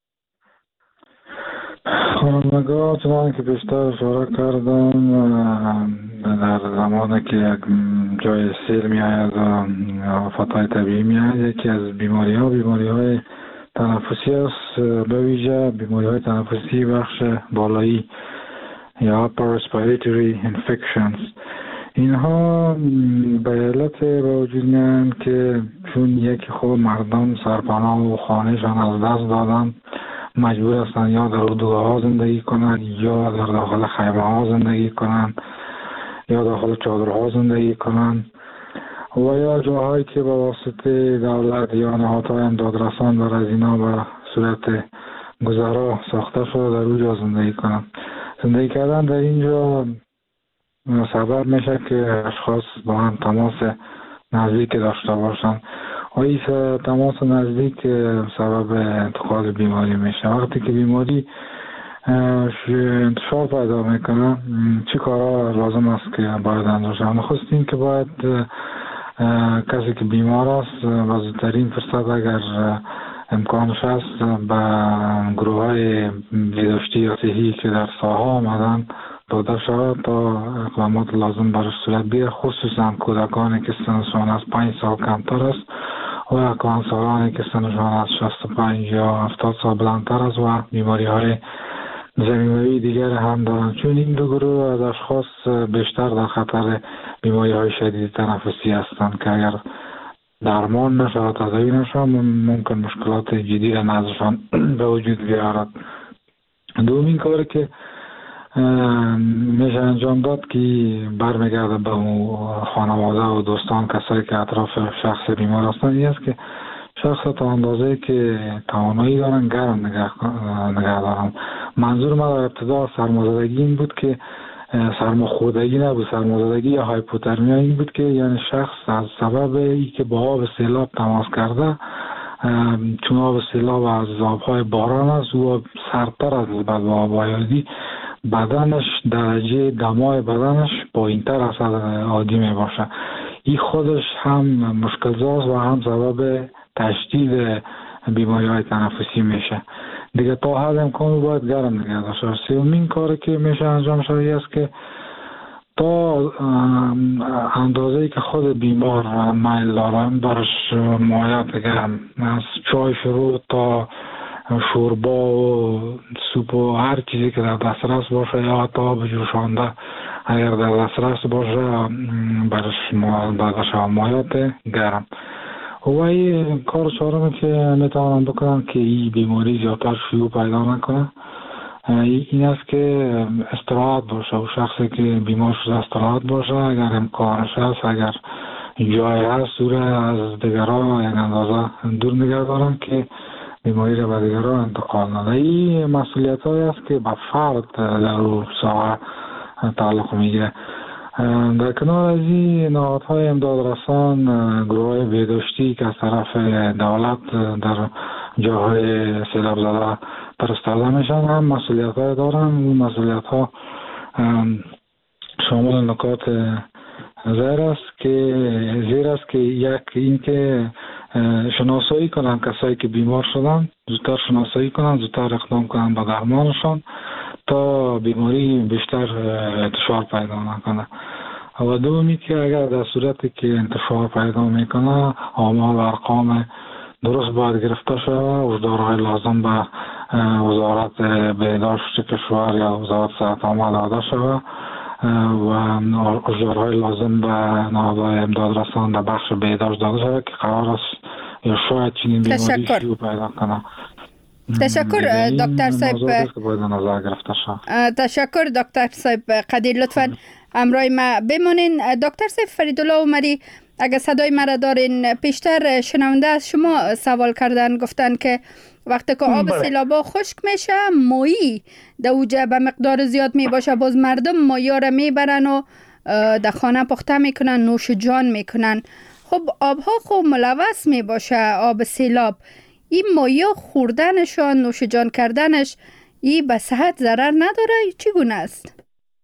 خانمگاه چنان که بیشتر اشاره کردم، در زمانی که یک جای سیل می آید و آفاتهای طبیعی می آید، یکی از بیماری ها بیماری های تنفسی است، به ویژه بیماری های تنفسی بخش بالایی یا upper respiratory infections. اینها به علت با وجود میان که چون یکی خود مردم سرپناه و خانهشان از دست دادن، مجبور هستند یا در اردوگاه ها زندگی کنند یا در داخل خیمه ها زندگی کنند یا داخل چادرها زندگی کنند و یا جاهایی که به واسطه دولت یا نهادهای امدادرسان بر از اینا به صورت گذرا ساخته شده در اونجا زندگی کنند. زندگی کردن در اینجا سبب میشه که اشخاص با هم تماس نزدیک داشته باشند و این تماس نزدیک سبب انتقال بیماری میشه. وقتی که بیماری انتشار پیدا میکنه چه کارها لازم است که باید انجام شود؟ نخستین که باید کسی که بیمار است و زودترین فرصت اگر امکانش است به گروه های بهداشتی یا صحی که در ساحه آمدن داده شود تا اقدامات لازم برای صورت بگیرد، خصوصا کودکانی که سنشان از پنج سال کمتر است و کهنسالانی که سنشان از شصت و پنج یا هفتاد سال بلندتر است و بیماری های زمینوی دیگر هم دارند، چون این دو گروه از اشخاص بیشتر در خطر بیماری های شدید تنفسی هستند که اگر درمان نشود تداوی نشود ممکن مشکلات جدی را نزدشان به وجود بیارد. دومین کاری که میشه انجام داد که برمیگرده به خانواده و دوستان کسایی که اطراف شخص بیمار هستند این است که شخص تا اندازه که توانایی دارن گرم نگه دارن. منظور ما در ابتدا سرمازدگی این بود که سرماخوردگی نبود، سرمازدگی یا هایپوترمیا این بود که یعنی شخص از سبب ای که با آب سیلاب تماس کرده، چون آب سیلاب از آبهای باران است و سردتر از بعد با آب یادی بدنش درجه دمای بدنش پایین‌تر از عادی می باشه. این خودش هم مشکل‌زاست و هم سبب تشدید بیماری های تنفسی میشه. دیگه تا حد امکان باید گرم نگه داشته. سومین کاری که میشه انجام شده است که تا اندازه‌ای که خود بیمار میل دارن برش مایعات گرم از چای شروع تا شوربا و سوپ و هر چیزی که در دسترس باشه یا حتی آب جوشانده اگر در دسترس باشه برش برش مایعات گرم. و این کار چهارمی که میتوانم بکنم که این بیماری زیادتر شیوع پیدا نکنه این است که استراحت باشه و شخصی که بیمار شده استراحت باشه، اگر امکانش هست اگر جای هست دور از دیگران یک اندازه دور نگه دارم که بیماری را به دیگران انتقال نده. این مسئولیت هایی است که به فرد در اون ساعه تعلق میگیره. در کنار از این نهادهای امدادرسان، گروه های بهداشتی که از طرف دولت در جاهای سیلاب زده پرستاده میشن هم مسئولیت های دارن. اون مسئولیت ها شامل نکات زیر است که زیر است که یک این که شناسایی کنن کسایی که بیمار شدن، زودتر شناسایی کنن، زودتر اقدام کنن به درمانشان تا بیماری بیشتر انتشار پیدا نکنه. و دومی که اگر در صورتی که انتشار پیدا میکنه آمار و ارقام درست باید گرفته شود، هشدارهای لازم به وزارت بهداشت کشور یا وزارت صحت عامه داده شود و هشدارهای لازم به نهادهای امدادرسان در بخش بهداشت داده شود که قرار است یا شاید چنین بیماری شیوع پیدا کنه. تشکر دکتر صاحب. تشکر دکتر صاحب قدیر. لطفاً همراه ما بمانین. دکتر صاحب فریدالله عمری، اگه صدای مرا دارین، پیشتر شنونده از شما سوال کردن، گفتن که وقتی که آب سیلابا خشک میشه مایی در اوجه به مقدار زیاد می باشه، باز مردم مایا را میبرن و در خانه پخته میکنن، نوش جان میکنن. خب آبها خوب ملوث می باشه، آب سیلاب، این مایا خوردنشان، نوش جان کردنش، این به صحت ضرر نداره؟ چگونه است؟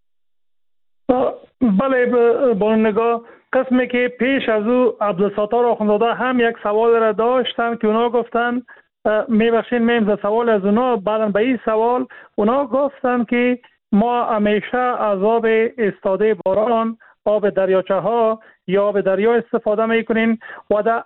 بله با نگاه قسمی که پیش از او عبدالستار آخوندزاده هم یک سوال را داشتن که اونا گفتن میبخشین میم سوال از اونا، بعدن به این سوال اونا گفتن که ما همیشه از آب استاده باران، آب دریاچه ها یا آب دریا استفاده میکنین و در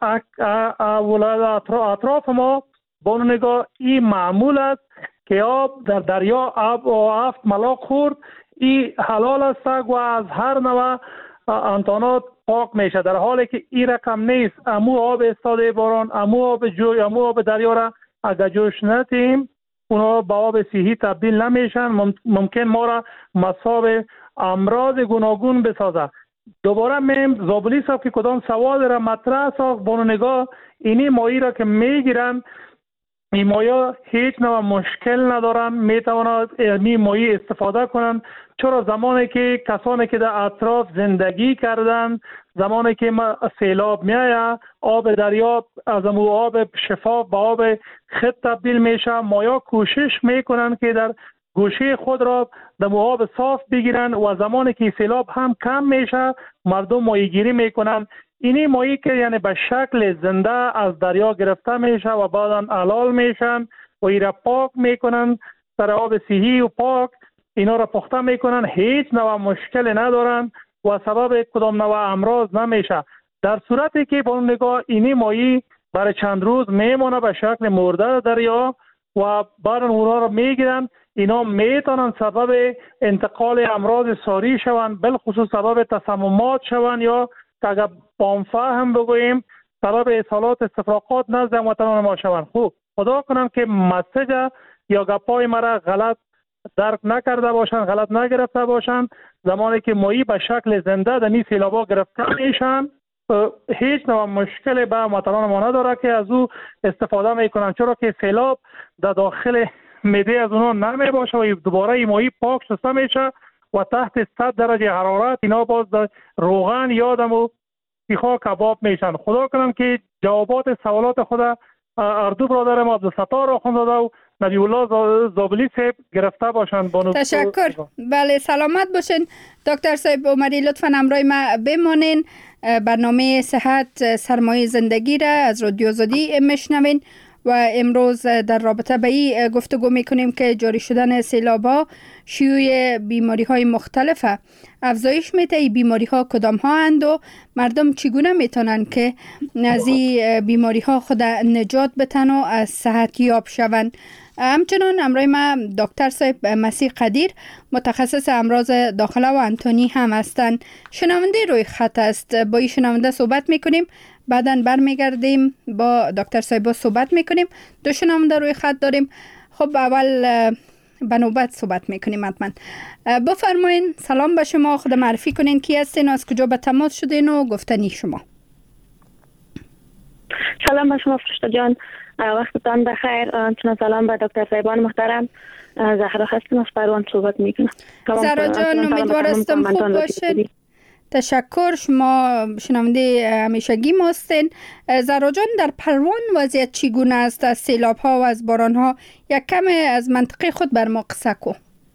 اطراف ما با نگاه این معمول است که آب در دریا آب و هفت ملاق خورد، این حلال است و از هر نوع انتانات پاک میشه، در حالی که این رقم نیست. امو آب استاده باران، امو آب جوی، امو آب دریا را اگر جوش ندیم اونا با آب صحی تبدیل نمیشن، ممکن ما را مصاب امراض گوناگون بسازه. دوباره میم زابلی صاحب که کدام سوال را مطرح ساخت بانو نگاه، اینی مایی را که میگیرن این مایا هیچ نوع مشکل ندارن، میتوانند این مایی استفاده کنن. چرا زمانی که کسانی که در اطراف زندگی کردن، زمانی که سیلاب میایه آب دریا از امو آب شفاف به آب خط تبدیل میشه، مایا کوشش میکنن که در گوشه خود را در آب صاف بگیرن و زمانی که سیلاب هم کم میشه مردم ماهیگیری میکنن. اینی ماهی که یعنی به شکل زنده از دریا گرفته میشه و بعدا حلال میشن و ایرا پاک میکنن، در آب صحی و پاک اینا را پخته میکنن، هیچ نوع مشکل ندارن و سبب کدام نوع امراض نمیشه. در صورتی که با اون نگاه اینی ماهی برای چند روز میمونه به شکل مرده دریا و بعد اونا را میگیرن، اینا میتونن سبب انتقال امراض ساری شوند، بالخصوص سبب تسممات شوند یا اگر بامفهم بگوییم سبب اصالات استفراقات نزد هموطنان ما شوند. خوب خدا کنم که مسیج یا گپای مرا غلط درک نکرده باشند، غلط نگرفته باشند. زمانی که ماهی به شکل زنده در این سیلابا گرفته میشن هیچ نوع مشکل به هموطنان ما نداره که از او استفاده میکنن، چرا که سیلاب در داخل معده از اونها نمی باشه و دوباره این ماهی پاک شسته میشه و تحت صد درجه حرارت اینا باز در روغن یادم و سیخا کباب میشن. خدا کنم که جوابات سوالات خود اردو برادرم عبدالستار آخوندزاده و نبی الله زابلی صاحب گرفته باشند. تشکر. بله سلامت باشین دکتر صاحب عمری، لطفاً همراه ما بمانین. برنامه صحت سرمایه زندگی را از رادیو آزادی میشنوین و امروز در رابطه به این گفتگو میکنیم که جاری شدن سیلاب‌ها شیوع بیماری‌های مختلف افزایش میده. این بیماری‌ها کدام ها اند و مردم چگونه میتونن که از این بیماری‌ها خود نجات بتن و از صحت یاب شوند. همچنان همراه ما دکتر صاحب مسیح قدیر متخصص امراض داخله و انتونی هم هستند. شنونده روی خط است، با این شنونده صحبت میکنیم، بعداً برمیگردیم با دکتر صاحب صحبت میکنیم. دو شنونده روی خط داریم. خب اول به نوبت صحبت میکنیم. حتما بفرمایین. سلام به شما، خود معرفی کنین کی هستین و از کجا به تماس شدین و گفتنی شما. سلام به شما فرشته جان، وقتتان بخیر. چون سلام به دکتر صاحبان محترم. زهرا هستم از پروان صحبت میکنم. زهرا جان امیدوار هستم خوب باشین. تشکر. شما شنونده همیشگی ما هستین. زهرا جان در پروان وضعیت چگونه است از سیلاب ها و از باران ها؟ یک کم از منطقه خود بر ما قصه کو.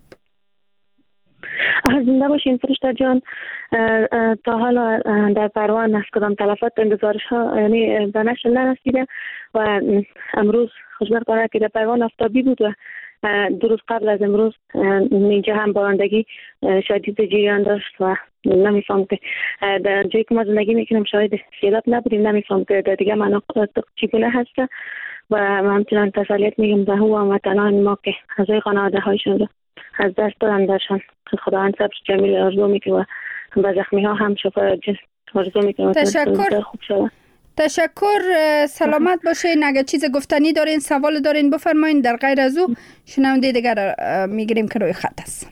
زنده باشین فرشته جان. تا حالا در پروان از کدام تلفات انتظارش ها یعنی به نشر نرسیده و امروز خوشبختانه که در پروان آفتابی بود و دو روز قبل از امروز اینجا هم بارندگی شدید جریان داشت و نمیفهم که در جایی که ما زندگی میکنم شاید سیلاب نبودیم، نمیفهم که در دیگه مناطق چگونه هست و همچنان تسلیت میگم به هو هموطنان ما که اعضای خانواده هایشان رو از دست دادن درشان خداوند صبر جمیل آرزو میکنه و به زخمی ها هم شفا آرزو میکنه. تشکر. خوب شد. تشکر. سلامت باشین. اگر چیز گفتنی دارین، سوال دارین بفرمایین. در غیر از او شنونده دیگر میگیریم که روی خط است.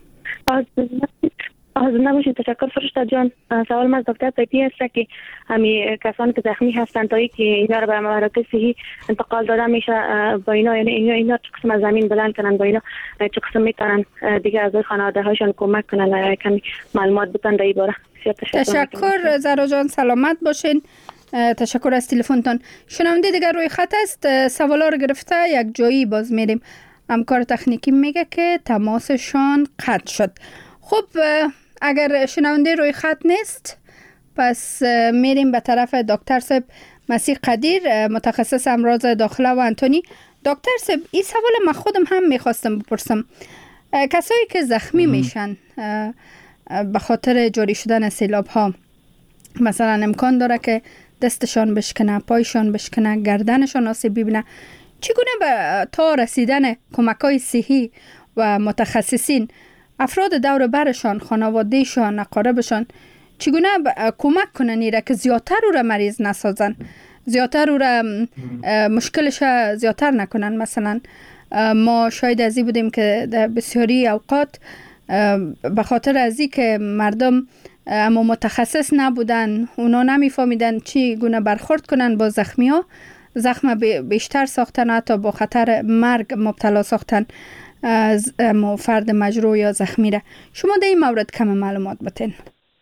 از نباشید. تشکر فرشته جان. سوال من از دکتر پیپی است که همی کسانی که زخمی هستند تا که اینا رو به مراکز صحی انتقال داده میشه با اینا، یعنی اینا اینا چه قسم از زمین بلند کنن با اینا چه قسم میتونن دیگه از خانواده هاشون کمک کنن، کمی معلومات بدن در این باره. تشکر زهرا جان، سلامت باشین. تشکر از تلفنتون. شنونده دیگر روی خط است، سوالا رو گرفته یک جایی باز میریم. همکار تکنیکی میگه که تماسشان قطع شد. خب اگر شنونده روی خط نیست پس میریم به طرف دکتر صاحب مسیح قدیر متخصص امراض داخله و انتونی. دکتر صاحب این سوال من خودم هم میخواستم بپرسم. کسایی که زخمی میشن به خاطر جاری شدن سیلاب ها، مثلا امکان داره که دستشان بشکنه، پایشان بشکنه، گردنشان آسیب ببینه، چگونه به تا رسیدن کمک‌های صحی و متخصصین افراد دور برشان، خانوادهشان، اقاربشان چگونه کمک کنن ایره که زیادتر او را مریض نسازن، زیادتر او را مشکلش زیادتر نکنن؟ مثلا ما شاید از این بودیم که در بسیاری اوقات به خاطر از این که مردم اما متخصص نبودن، اونا نمیفهمیدن چی گونه برخورد کنن با زخمی ها، زخم بیشتر ساختن، حتی با خطر مرگ مبتلا ساختن از فرد مجروح یا زخمی را. شما در این مورد کم معلومات بتین؟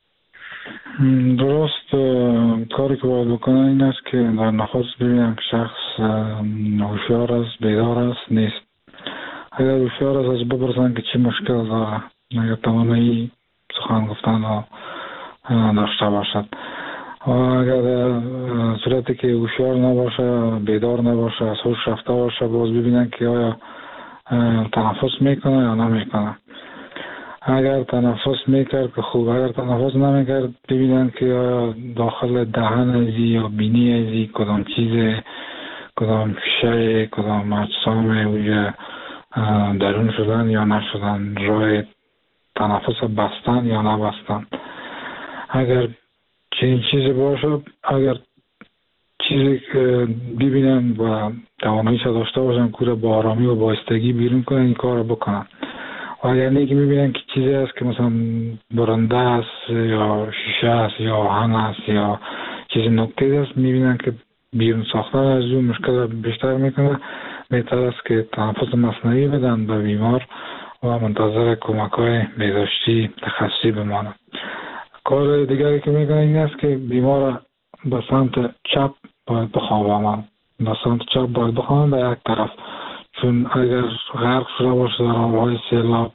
درست. کاری که باید بکنن این است که در نخست ببینن که شخص هوشیار است، بیدار است، نیست. اگر هوشیار است از بپرسن که چی مشکل داره، اگر توانایی سخن گفتن را داشته باشد. و اگر صورتی که هوشیار نباشه، بیدار نباشه، از هوش رفته باشه، باز ببینن که آیا تنفس میکنه یا نمیکنه. اگر تنفس میکرد که خوب، اگر تنفس نمیکرد ببینن که آیا داخل دهن ازی یا بینی ازی کدام چیز، کدام شی، کدام اجسام اوجه درون شدن یا نشدن، راه تنفس بستن یا نبستن. اگر چنین چیزی باشه، اگر چیزی که ببینن و تواناییش داشته باشن که با آرامی و بایستگی بیرون کنن، این کار رو بکنن. و اگر نیکی میبینن که چیزی است که مثلا برنده است یا شیشه است یا آهن است یا چیزی نکته است، میبینن که بیرون ساختن از اون مشکل بیشتر میکنه، بهتر است که تنفس مصنوعی بدن به بیمار و منتظر کمک های بهداشتی تخصصی بمانند. کار دیگری که میکنن این است که بیمار به سمت چپ باید بخوابانند، به سمت چپ باید بخوابانند به یک طرف، چون اگر غرق شده باشه در آبهای سیلاب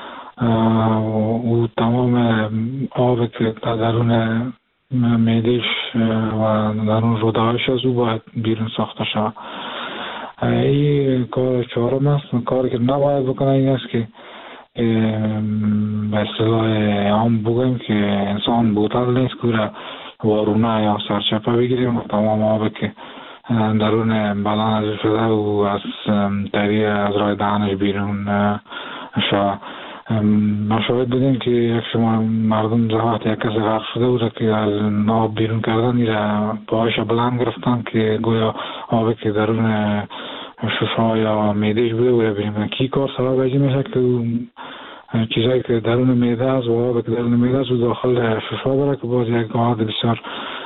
او تمام آب که درون معده‌اش و درون روده‌هاش از او باید بیرون ساخته شود. این کار چهارم است. کاری که نباید بکنه این است که به اصطلاح عام بگیم که انسان بوتل نیست که را وارونه یا سرچپه بگیریم و تمام آب که درون بدن ازش شده و از طریق از راه دهنش بیرون شود. ما شاید بدیم که یک شما مردم زحمت یک کسی غرق شده بود که از آب بیرون کردن ایره پاهایش بلند گرفتن که گویا آبی که درون ششا یا میدهش بوده و ببینیم کی کار سبب ایجی میشه که چیزایی که درون میده است و آبی که درون میده است و داخل ششا بره که باز یک آهد بسیار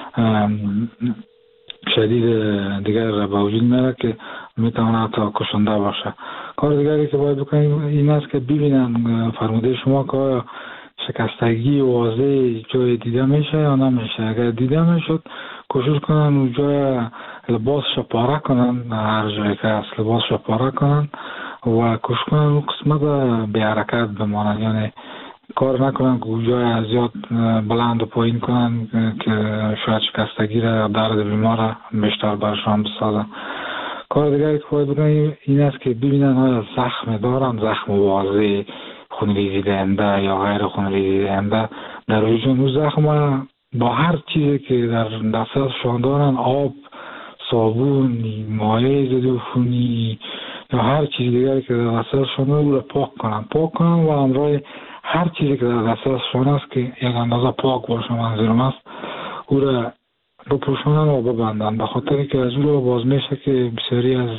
شدید دیگر به وجود میاره که میتونه حتی کشنده باشه. کار دیگری که باید بکنیم این است که ببینن فرموده شما که آیا شکستگی واضح جای دیده میشه یا نمیشه. اگر دیده میشد کوشش کنن اون جای لباسش پاره کنن، هر جایی که هست لباسش پاره کنن و کوشش کنن اون قسمت به حرکت بمانن، یعنی کار نکنن که اونجا زیاد بلند و پایین کنن که شاید شکستگی را درد بیمار را بیشتر برشان بسازن. کار دیگری که باید بکنن این است که ببینن آیا زخم دارن، زخم واضح خونریزی دهنده یا غیر خونریزی دهنده در وجود اون زخم با هر چیزی که در دسترسشان دارن، آب، صابون، مایع ضد عفونی یا هر چیز دیگری که در دسترسشان دارن او را پاک کنن پاک کنن و همراه هر چیزی که در دسترسشان است که یک اندازه پاک باشه منظورم است او را بپوشانن و ببندن، به خاطر که از او را باز میشه که بسیاری از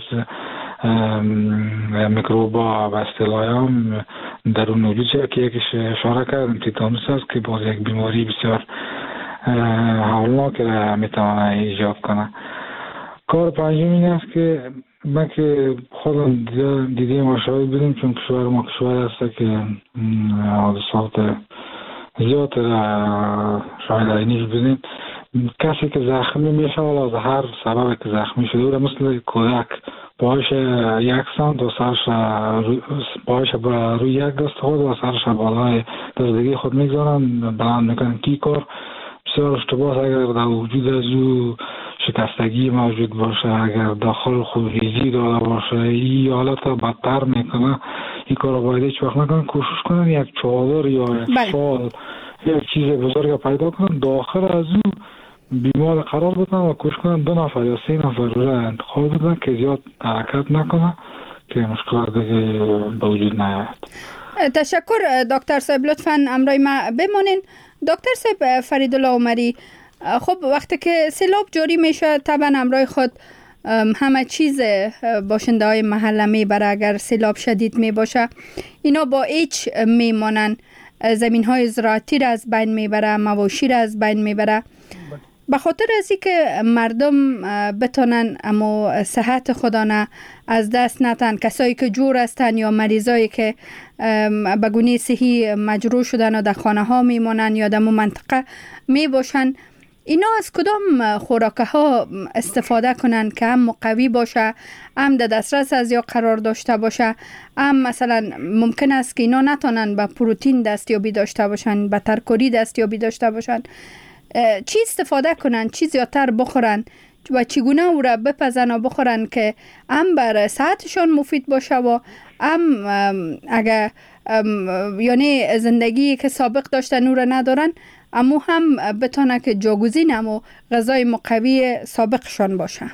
میکروبا و اصطلاحی درون وجود شده که یکیش اشاره کردم تیتانوس است که باز یک بیماری بسیار هولناک را میتونه ایجاد کنه. کار پنجم این است که من که خودم دیده مشاهده بودیم، چون کشور ما کشور است که حادثات زیاد شاید اینیش بودیم، کسی که زخمی میشه ولی از هر سبب که زخمی شده او مثل کودک پاهاش یک سانت و سرش پاهاش روی یک دست خود و سرش بالای دستگی خود میگذارن بلند میکنن. کی کار بسیار اشتباه. اگر در وجود از او شکستگی موجود باشه، اگر داخل خونریزی داره باشه، این حالت بدتر میکنه. این کار باید هیچ وقت نکنن. کوشش کنن یک چادر یا یک شال یک چیز بزرگ پیدا کنن داخل از او بیمار قرار بدن و کوشش کنن دو نفر یا سه نفر رو انتخاب بدن که زیاد حرکت نکنه که مشکلات دیگه به وجود نیاید. تشکر دکتر صاحب، لطفاً امرای ما بمانین. دکتر صاحب فریدالله عمری، خب وقتی که سیلاب جاری میشه طبعا امرای خود همه چیز باشنده های محله میبره. اگر سیلاب شدید میباشه اینا با هیچ میمانن، زمین های زراعتی را از بین میبره، مواشی را از بین میبره. به خاطر از که مردم بتونن اما صحت خودانه از دست نتن، کسایی که جور هستن یا مریضایی که به گونه صحی مجروح شدن و در خانه ها میمونن یا در منطقه میباشن، اینا از کدام خوراکه ها استفاده کنن که هم قوی باشه، هم در دسترس از یا قرار داشته باشه، هم مثلا ممکن است که اینا نتونن به پروتئین دستیابی داشته باشن، به ترکاری دستیابی داشته باشن. چی استفاده کنن، چی زیادتر بخورن و چگونه او را بپزن و بخورن که هم بر صحتشان مفید باشه و هم اگر یعنی زندگی که سابق داشتن او را ندارن اما هم بتونه که جاگزین اما غذای مقوی سابقشان باشه.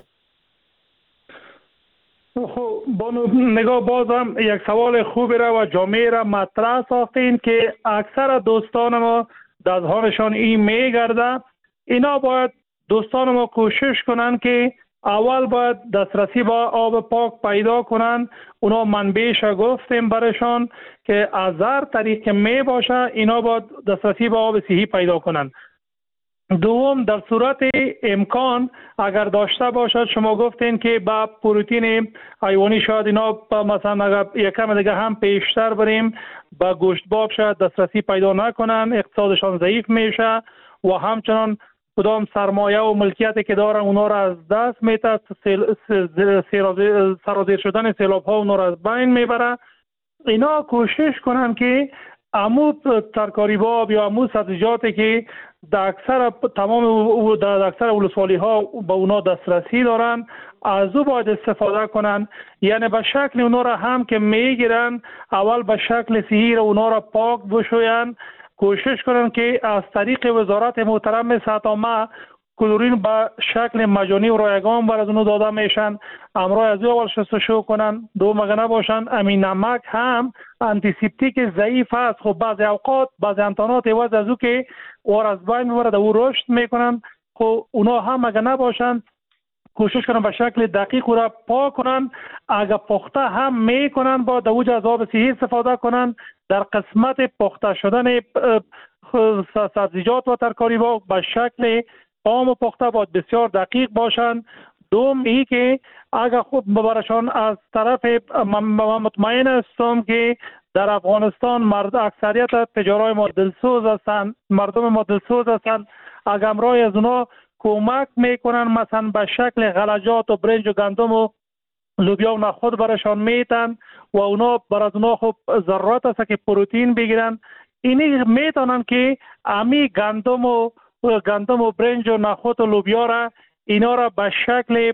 خب بانو نگاه، بازم یک سوال خوبی را و جامعه را مطرح ساختین که اکثر دوستان ما دستهانشان این میگرده. اینا باید دوستان ما کوشش کنن که اول باید دسترسی با آب پاک پیدا کنن. اونا منبعش گفتیم برشان که از هر طریق که می باشه اینا باید دسترسی با آب صحی پیدا کنن. دوم، در صورت امکان اگر داشته باشد، شما گفتین که با پروتئین حیوانی شاید اینا مثلا اگر یکم دیگه هم پیشتر بریم با گوشت باب شاید دسترسی پیدا نکنن، اقتصادشان ضعیف میشه و همچنان کدام سرمایه و ملکیتی که دارن اونا را از دست میده، سرازیر شدن سیلاب ها اونا را از بین میبره. اینا کوشش کنن که امو ترکاری باب یا امو سبزیجاتی که در اکثر تمام در اکثر ولسوالی ها به اونا دسترسی دارن از او باید استفاده کنن. یعنی به شکل اونا را هم که میگیرن اول به شکل صحیح اونا را پاک بشوین، کوشش کنن که از طریق وزارت محترم صحت عامه کلورین به شکل مجانی و رایگان بر از اونو داده میشن، امرای از اول شستشو کنن. دو مگه نباشن امین نمک هم انتیسپتیک ضعیف است. خب بعضی اوقات بعضی امتحانات عوض از او که اور از بین میبرد او رشد میکنن، خب اونا هم مگه نباشن کوشش کنن به شکل دقیق او را پاک کنن. اگر پخته هم میکنن با دوج از آب صحی استفاده کنن. در قسمت پخته شدن سبزیجات و ترکاری با به شکل عام و پخته باید بسیار دقیق باشند. دوم ای که اگر خوب برشان از طرف مطمئن هستم که در افغانستان مرد اکثریت تجارای ما دلسوز هستند، مردم ما دلسوز هستند. اگر امرای از اونا کمک میکنن مثلا به شکل غلجات و برنج و گندم و لوبیا و نخود برشان میتن و اونا بر از اونا خوب ضرورت است که پروتئین بگیرن. اینی میتونن که امی گندم و گندم و برنج و نخود و لوبیا را اینا را به شکل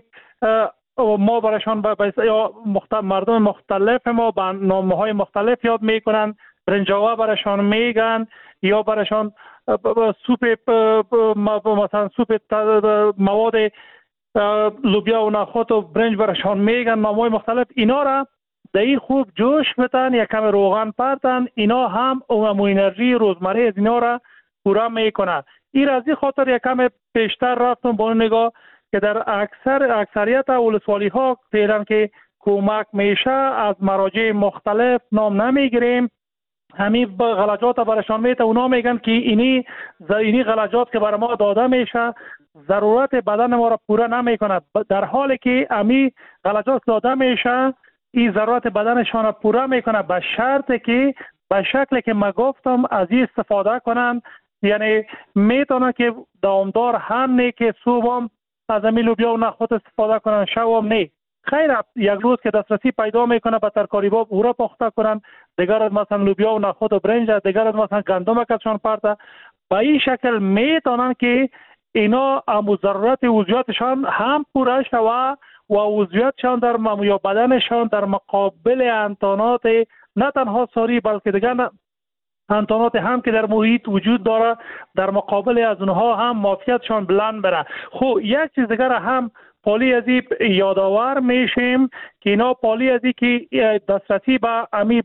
ما برشان یا مردم مختلف ما به نامه های مختلف یاد میکنن. برنجاوا برشان میگن یا برشان سوپ مثلا سوپ مواد لوبیا و نخود و برنج برشان میگن نامه های مختلف. اینا را در این خوب جوش بتن، یک کم روغن پرتن، اینا هم امو انرژی روزمره از اینا را پورا میکنن. این از این خاطر یک کم پیشتر رفتم با نگاه که در اکثر اکثریت ولسوالی ها فعلا که کمک میشه از مراجع مختلف نام نمیگیریم. همین غلجات برشان میته، اونا میگن که اینی اینی غلجات که برای ما داده میشه ضرورت بدن ما را پورا نمیکنه، در حالی که امی غلجات داده میشه این ضرورت بدنشان را پورا میکنه به شرطی که به شکلی که ما گفتم از این استفاده کنن. یعنی میتونه که دامدار هم نه که صبح از امی لوبیا و نخود استفاده کنن، شب نه. خیر یک روز که دسترسی پیدا میکنه به ترکاری باب او را پخته کنن، دیگر از مثلا لوبیا و نخود و برنج، دیگر از مثلا گندم کشان پرته. به این شکل میتونن که اینا امو ضرورت عضویاتشان هم پوره شوه و عضویاتشان در یا بدنشان در مقابل امتحانات نه تنها ساری بلکه دیگر امتحانات هم که در محیط وجود داره در مقابل از اونها هم معافیتشان بلند بره. خب یک چیز دیگر هم پالی از این یادآور میشیم که اینا پالی از این که دسترسی به امی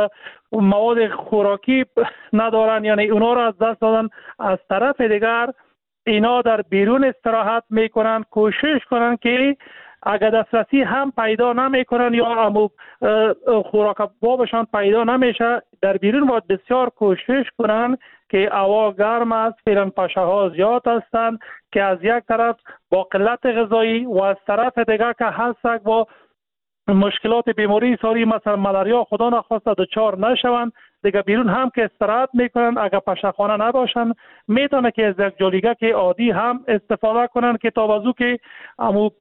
مواد خوراکی ندارن، یعنی اونا را از دست دادن. از طرف دیگر اینا در بیرون استراحت میکنن، کوشش کنن که اگر دسترسی هم پیدا نمیکنن یا هم خوراک بابشان پیدا نمیشه، در بیرون باید بسیار کوشش کنن که هوا گرم است، فعلا پشه ها زیاد هستند که از یک طرف با قلت غذایی و از طرف دیگر که هست با مشکلات بیماری ساری مثلا ملاریا خدا نخواسته دچار نشوند. دیگه بیرون هم که استراحت میکنن، اگر پشه‌خانه نباشن میتونه که از یک جلیقه که عادی هم استفاده کنن که تا بازو که امو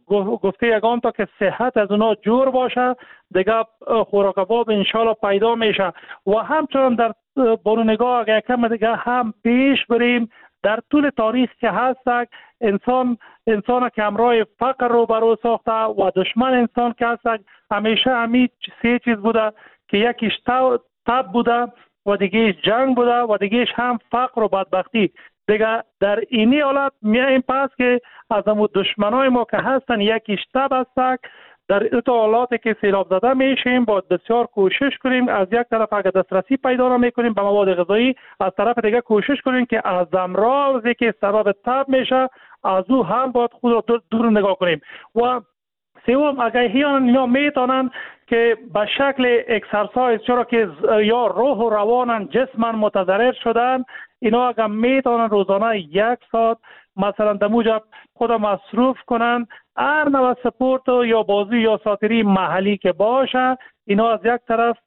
گفته یگان تا که صحت از اونا جور باشه، دیگه خوراک باب انشالله پیدا میشه. و همچنان در برونگاه اگر کم دیگه هم پیش بریم، در طول تاریخ که هست انسان انسان که همراه فقر رو برو ساخته و دشمن انسان که هست همیشه همین سه چیز بوده که یکیش تب بوده و دیگهش جنگ بوده و دیگهش هم فقر و بدبختی. دیگه در اینی حالت میایم پس که از همون دشمنای ما که هستن یکیش تب هست. در این حالاتی که سیلاب زده میشیم باید بسیار کوشش کنیم، از یک طرف اگر دسترسی پیدا نمیکنیم به مواد غذایی، از طرف دیگه کوشش کنیم که از امراضی که سبب تب میشه از او هم باید خود را دور, دور نگاه کنیم. و سوم اگر اینا میتونن که به شکل اکسرسایز، چرا که یا روح و روانن جسمن متضرر شدن، اینا اگر میتونن روزانه یک ساعت مثلا در موجب خود مصروف کنن، هر نوع سپورت یا بازی یا ساتری محلی که باشه، اینا از یک طرف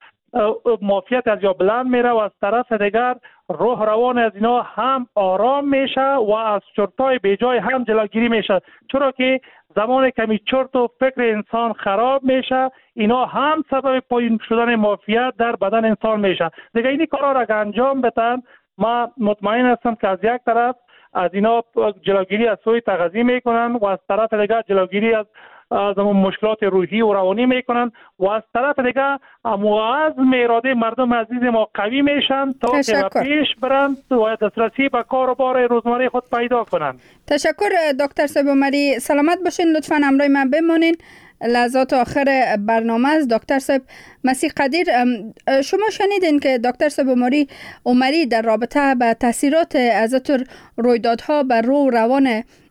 معافیت از یا بلند میره و از طرف دیگر روح روان از اینا هم آرام میشه و از چرتای بیجای هم جلوگیری میشه. چرا که زمان کمی چرت و فکر انسان خراب میشه، اینا هم سبب پایین شدن معافیت در بدن انسان میشه. دیگه اینی کارا را انجام بدن، ما مطمئن هستم که از یک طرف از اینا جلوگیری از سوی تغذیه میکنن و از طرف دیگر جلوگیری از از مشکلات روحی و روانی میکنن و از طرف دیگر عزم اراده مردم عزیز ما قوی میشن تا که پیش برند و دسترسی به کار و بار روزمره خود پیدا کنن. تشکر دکتر صاحب عمری، سلامت باشین، لطفاً همراه من بمانین. لحظات آخر برنامه از دکتر صاحب مسیح قدیر، شما شنیدین که دکتر صاحب عمری عمری در رابطه با تاثیرات از رویدادها بر روح و روان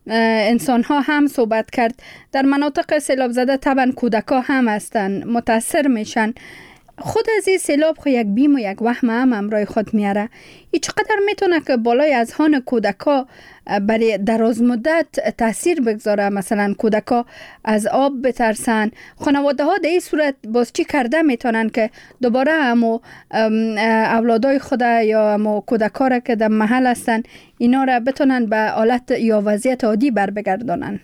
انسان ها هم صحبت کرد. در مناطق سیلاب زده طبعا کودکا هم هستن، متاثر میشن. خود از این سیلاب خو یک بیم و یک وهم هم همراه خود میاره. ای چقدر میتونه که بالای اذهان کودکا برای دراز مدت تاثیر بگذاره؟ مثلا کودکا از آب بترسن، خانواده ها در این صورت باز چی کرده میتونن که دوباره همو اولادای خود یا همو کودکا را که در محل هستن اینا را بتونن به حالت یا وضعیت عادی بر بگردانن؟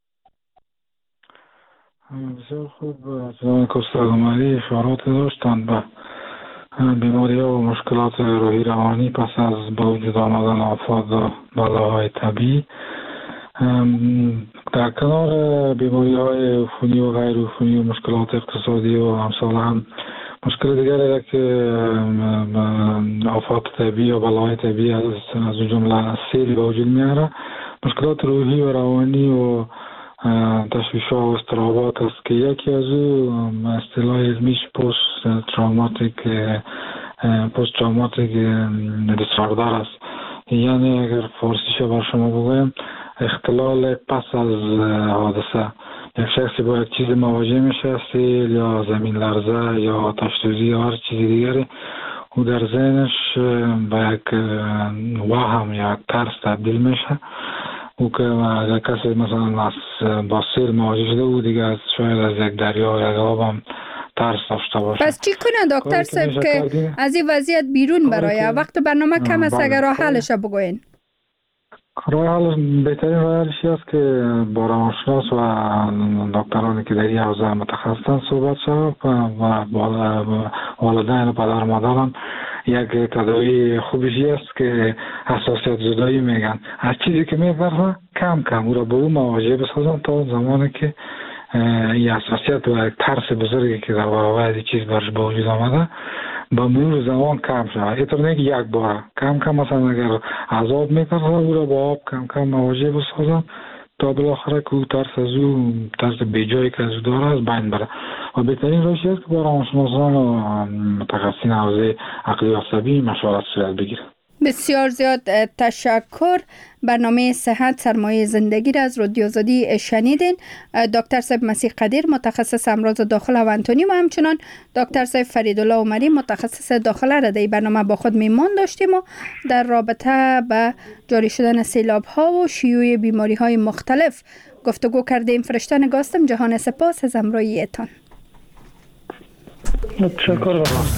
بسیار خوب. جناب کاستاد عمری اشارات داشتند به بیماری ها و مشکلات روحی روانی پس از به وجود آمدن آفات و بلاهای طبیعی. در کنار بیماری های عفونی و غیر عفونی و مشکلات اقتصادی و امثال هم مشکل دیگری که آفات طبیعی و بلاهای طبیعی از از جمله سیل به وجود میاره، مشکلات روحی و روانی و تشویش‌ها و اضطرابات است که یکی از او اصطلاح علمیش پست تروماتیک پست تروماتیک دیسوردر است. یعنی اگر فارسیش بر شما بگویم اختلال پس از حادثه. یک شخصی با یک چیز مواجه میشه، سیل یا زمین لرزه یا آتش سوزی یا هر چیز دیگری، او در ذهنش به یک وهم یا یک ترس تبدیل میشه. او که اگر کسی مثلا با سیل مواجه شده او دیگه از شاید از یک دریا یا یک آب هم ترس داشته باشه. پس چی کنه دکتر صاحب که از این وضعیت بیرون برای وقت برنامه کم است، اگر راه حلش بگوین؟ راه حل بهترین راه حلش است که با روانشناس و دکترانی که در این حوزه متخصصن صحبت شود و والدین و پدر مادران یک تداوی خوبی است که حساسیت زدایی میگن. از چیزی که میبرن کم کم او را به او مواجه بسازن تا زمانی که این حساسیت و ترس بزرگی که در برابر چیز برش به وجود آمده با مرور زمان کم شود. اینطور نه که یک بار کم کم مثلا اگر عذاب میترسه او را با آب کم کم مواجه بسازن تا بالاخره که ترس از او ترس بیجایی که از او داره از بین بره و بهترین روشی است که با روانشناسان و متخصصین حوزه عقلی و عصبی مشورت صورت بگیره. بسیار زیاد تشکر. برنامه صحت سرمایه زندگی را از رادیو آزادی شنیدین. دکتر صاحب مسیح قدیر متخصص امراض داخل و انتونی و همچنان دکتر صاحب فریدالله عمری متخصص داخله را در برنامه با خود میمان داشتیم و در رابطه به جاری شدن سیلاب ها و شیوع بیماری های مختلف گفتگو کردیم. فرشته نگاستم. جهان سپاس از همراهیتان. تشکر.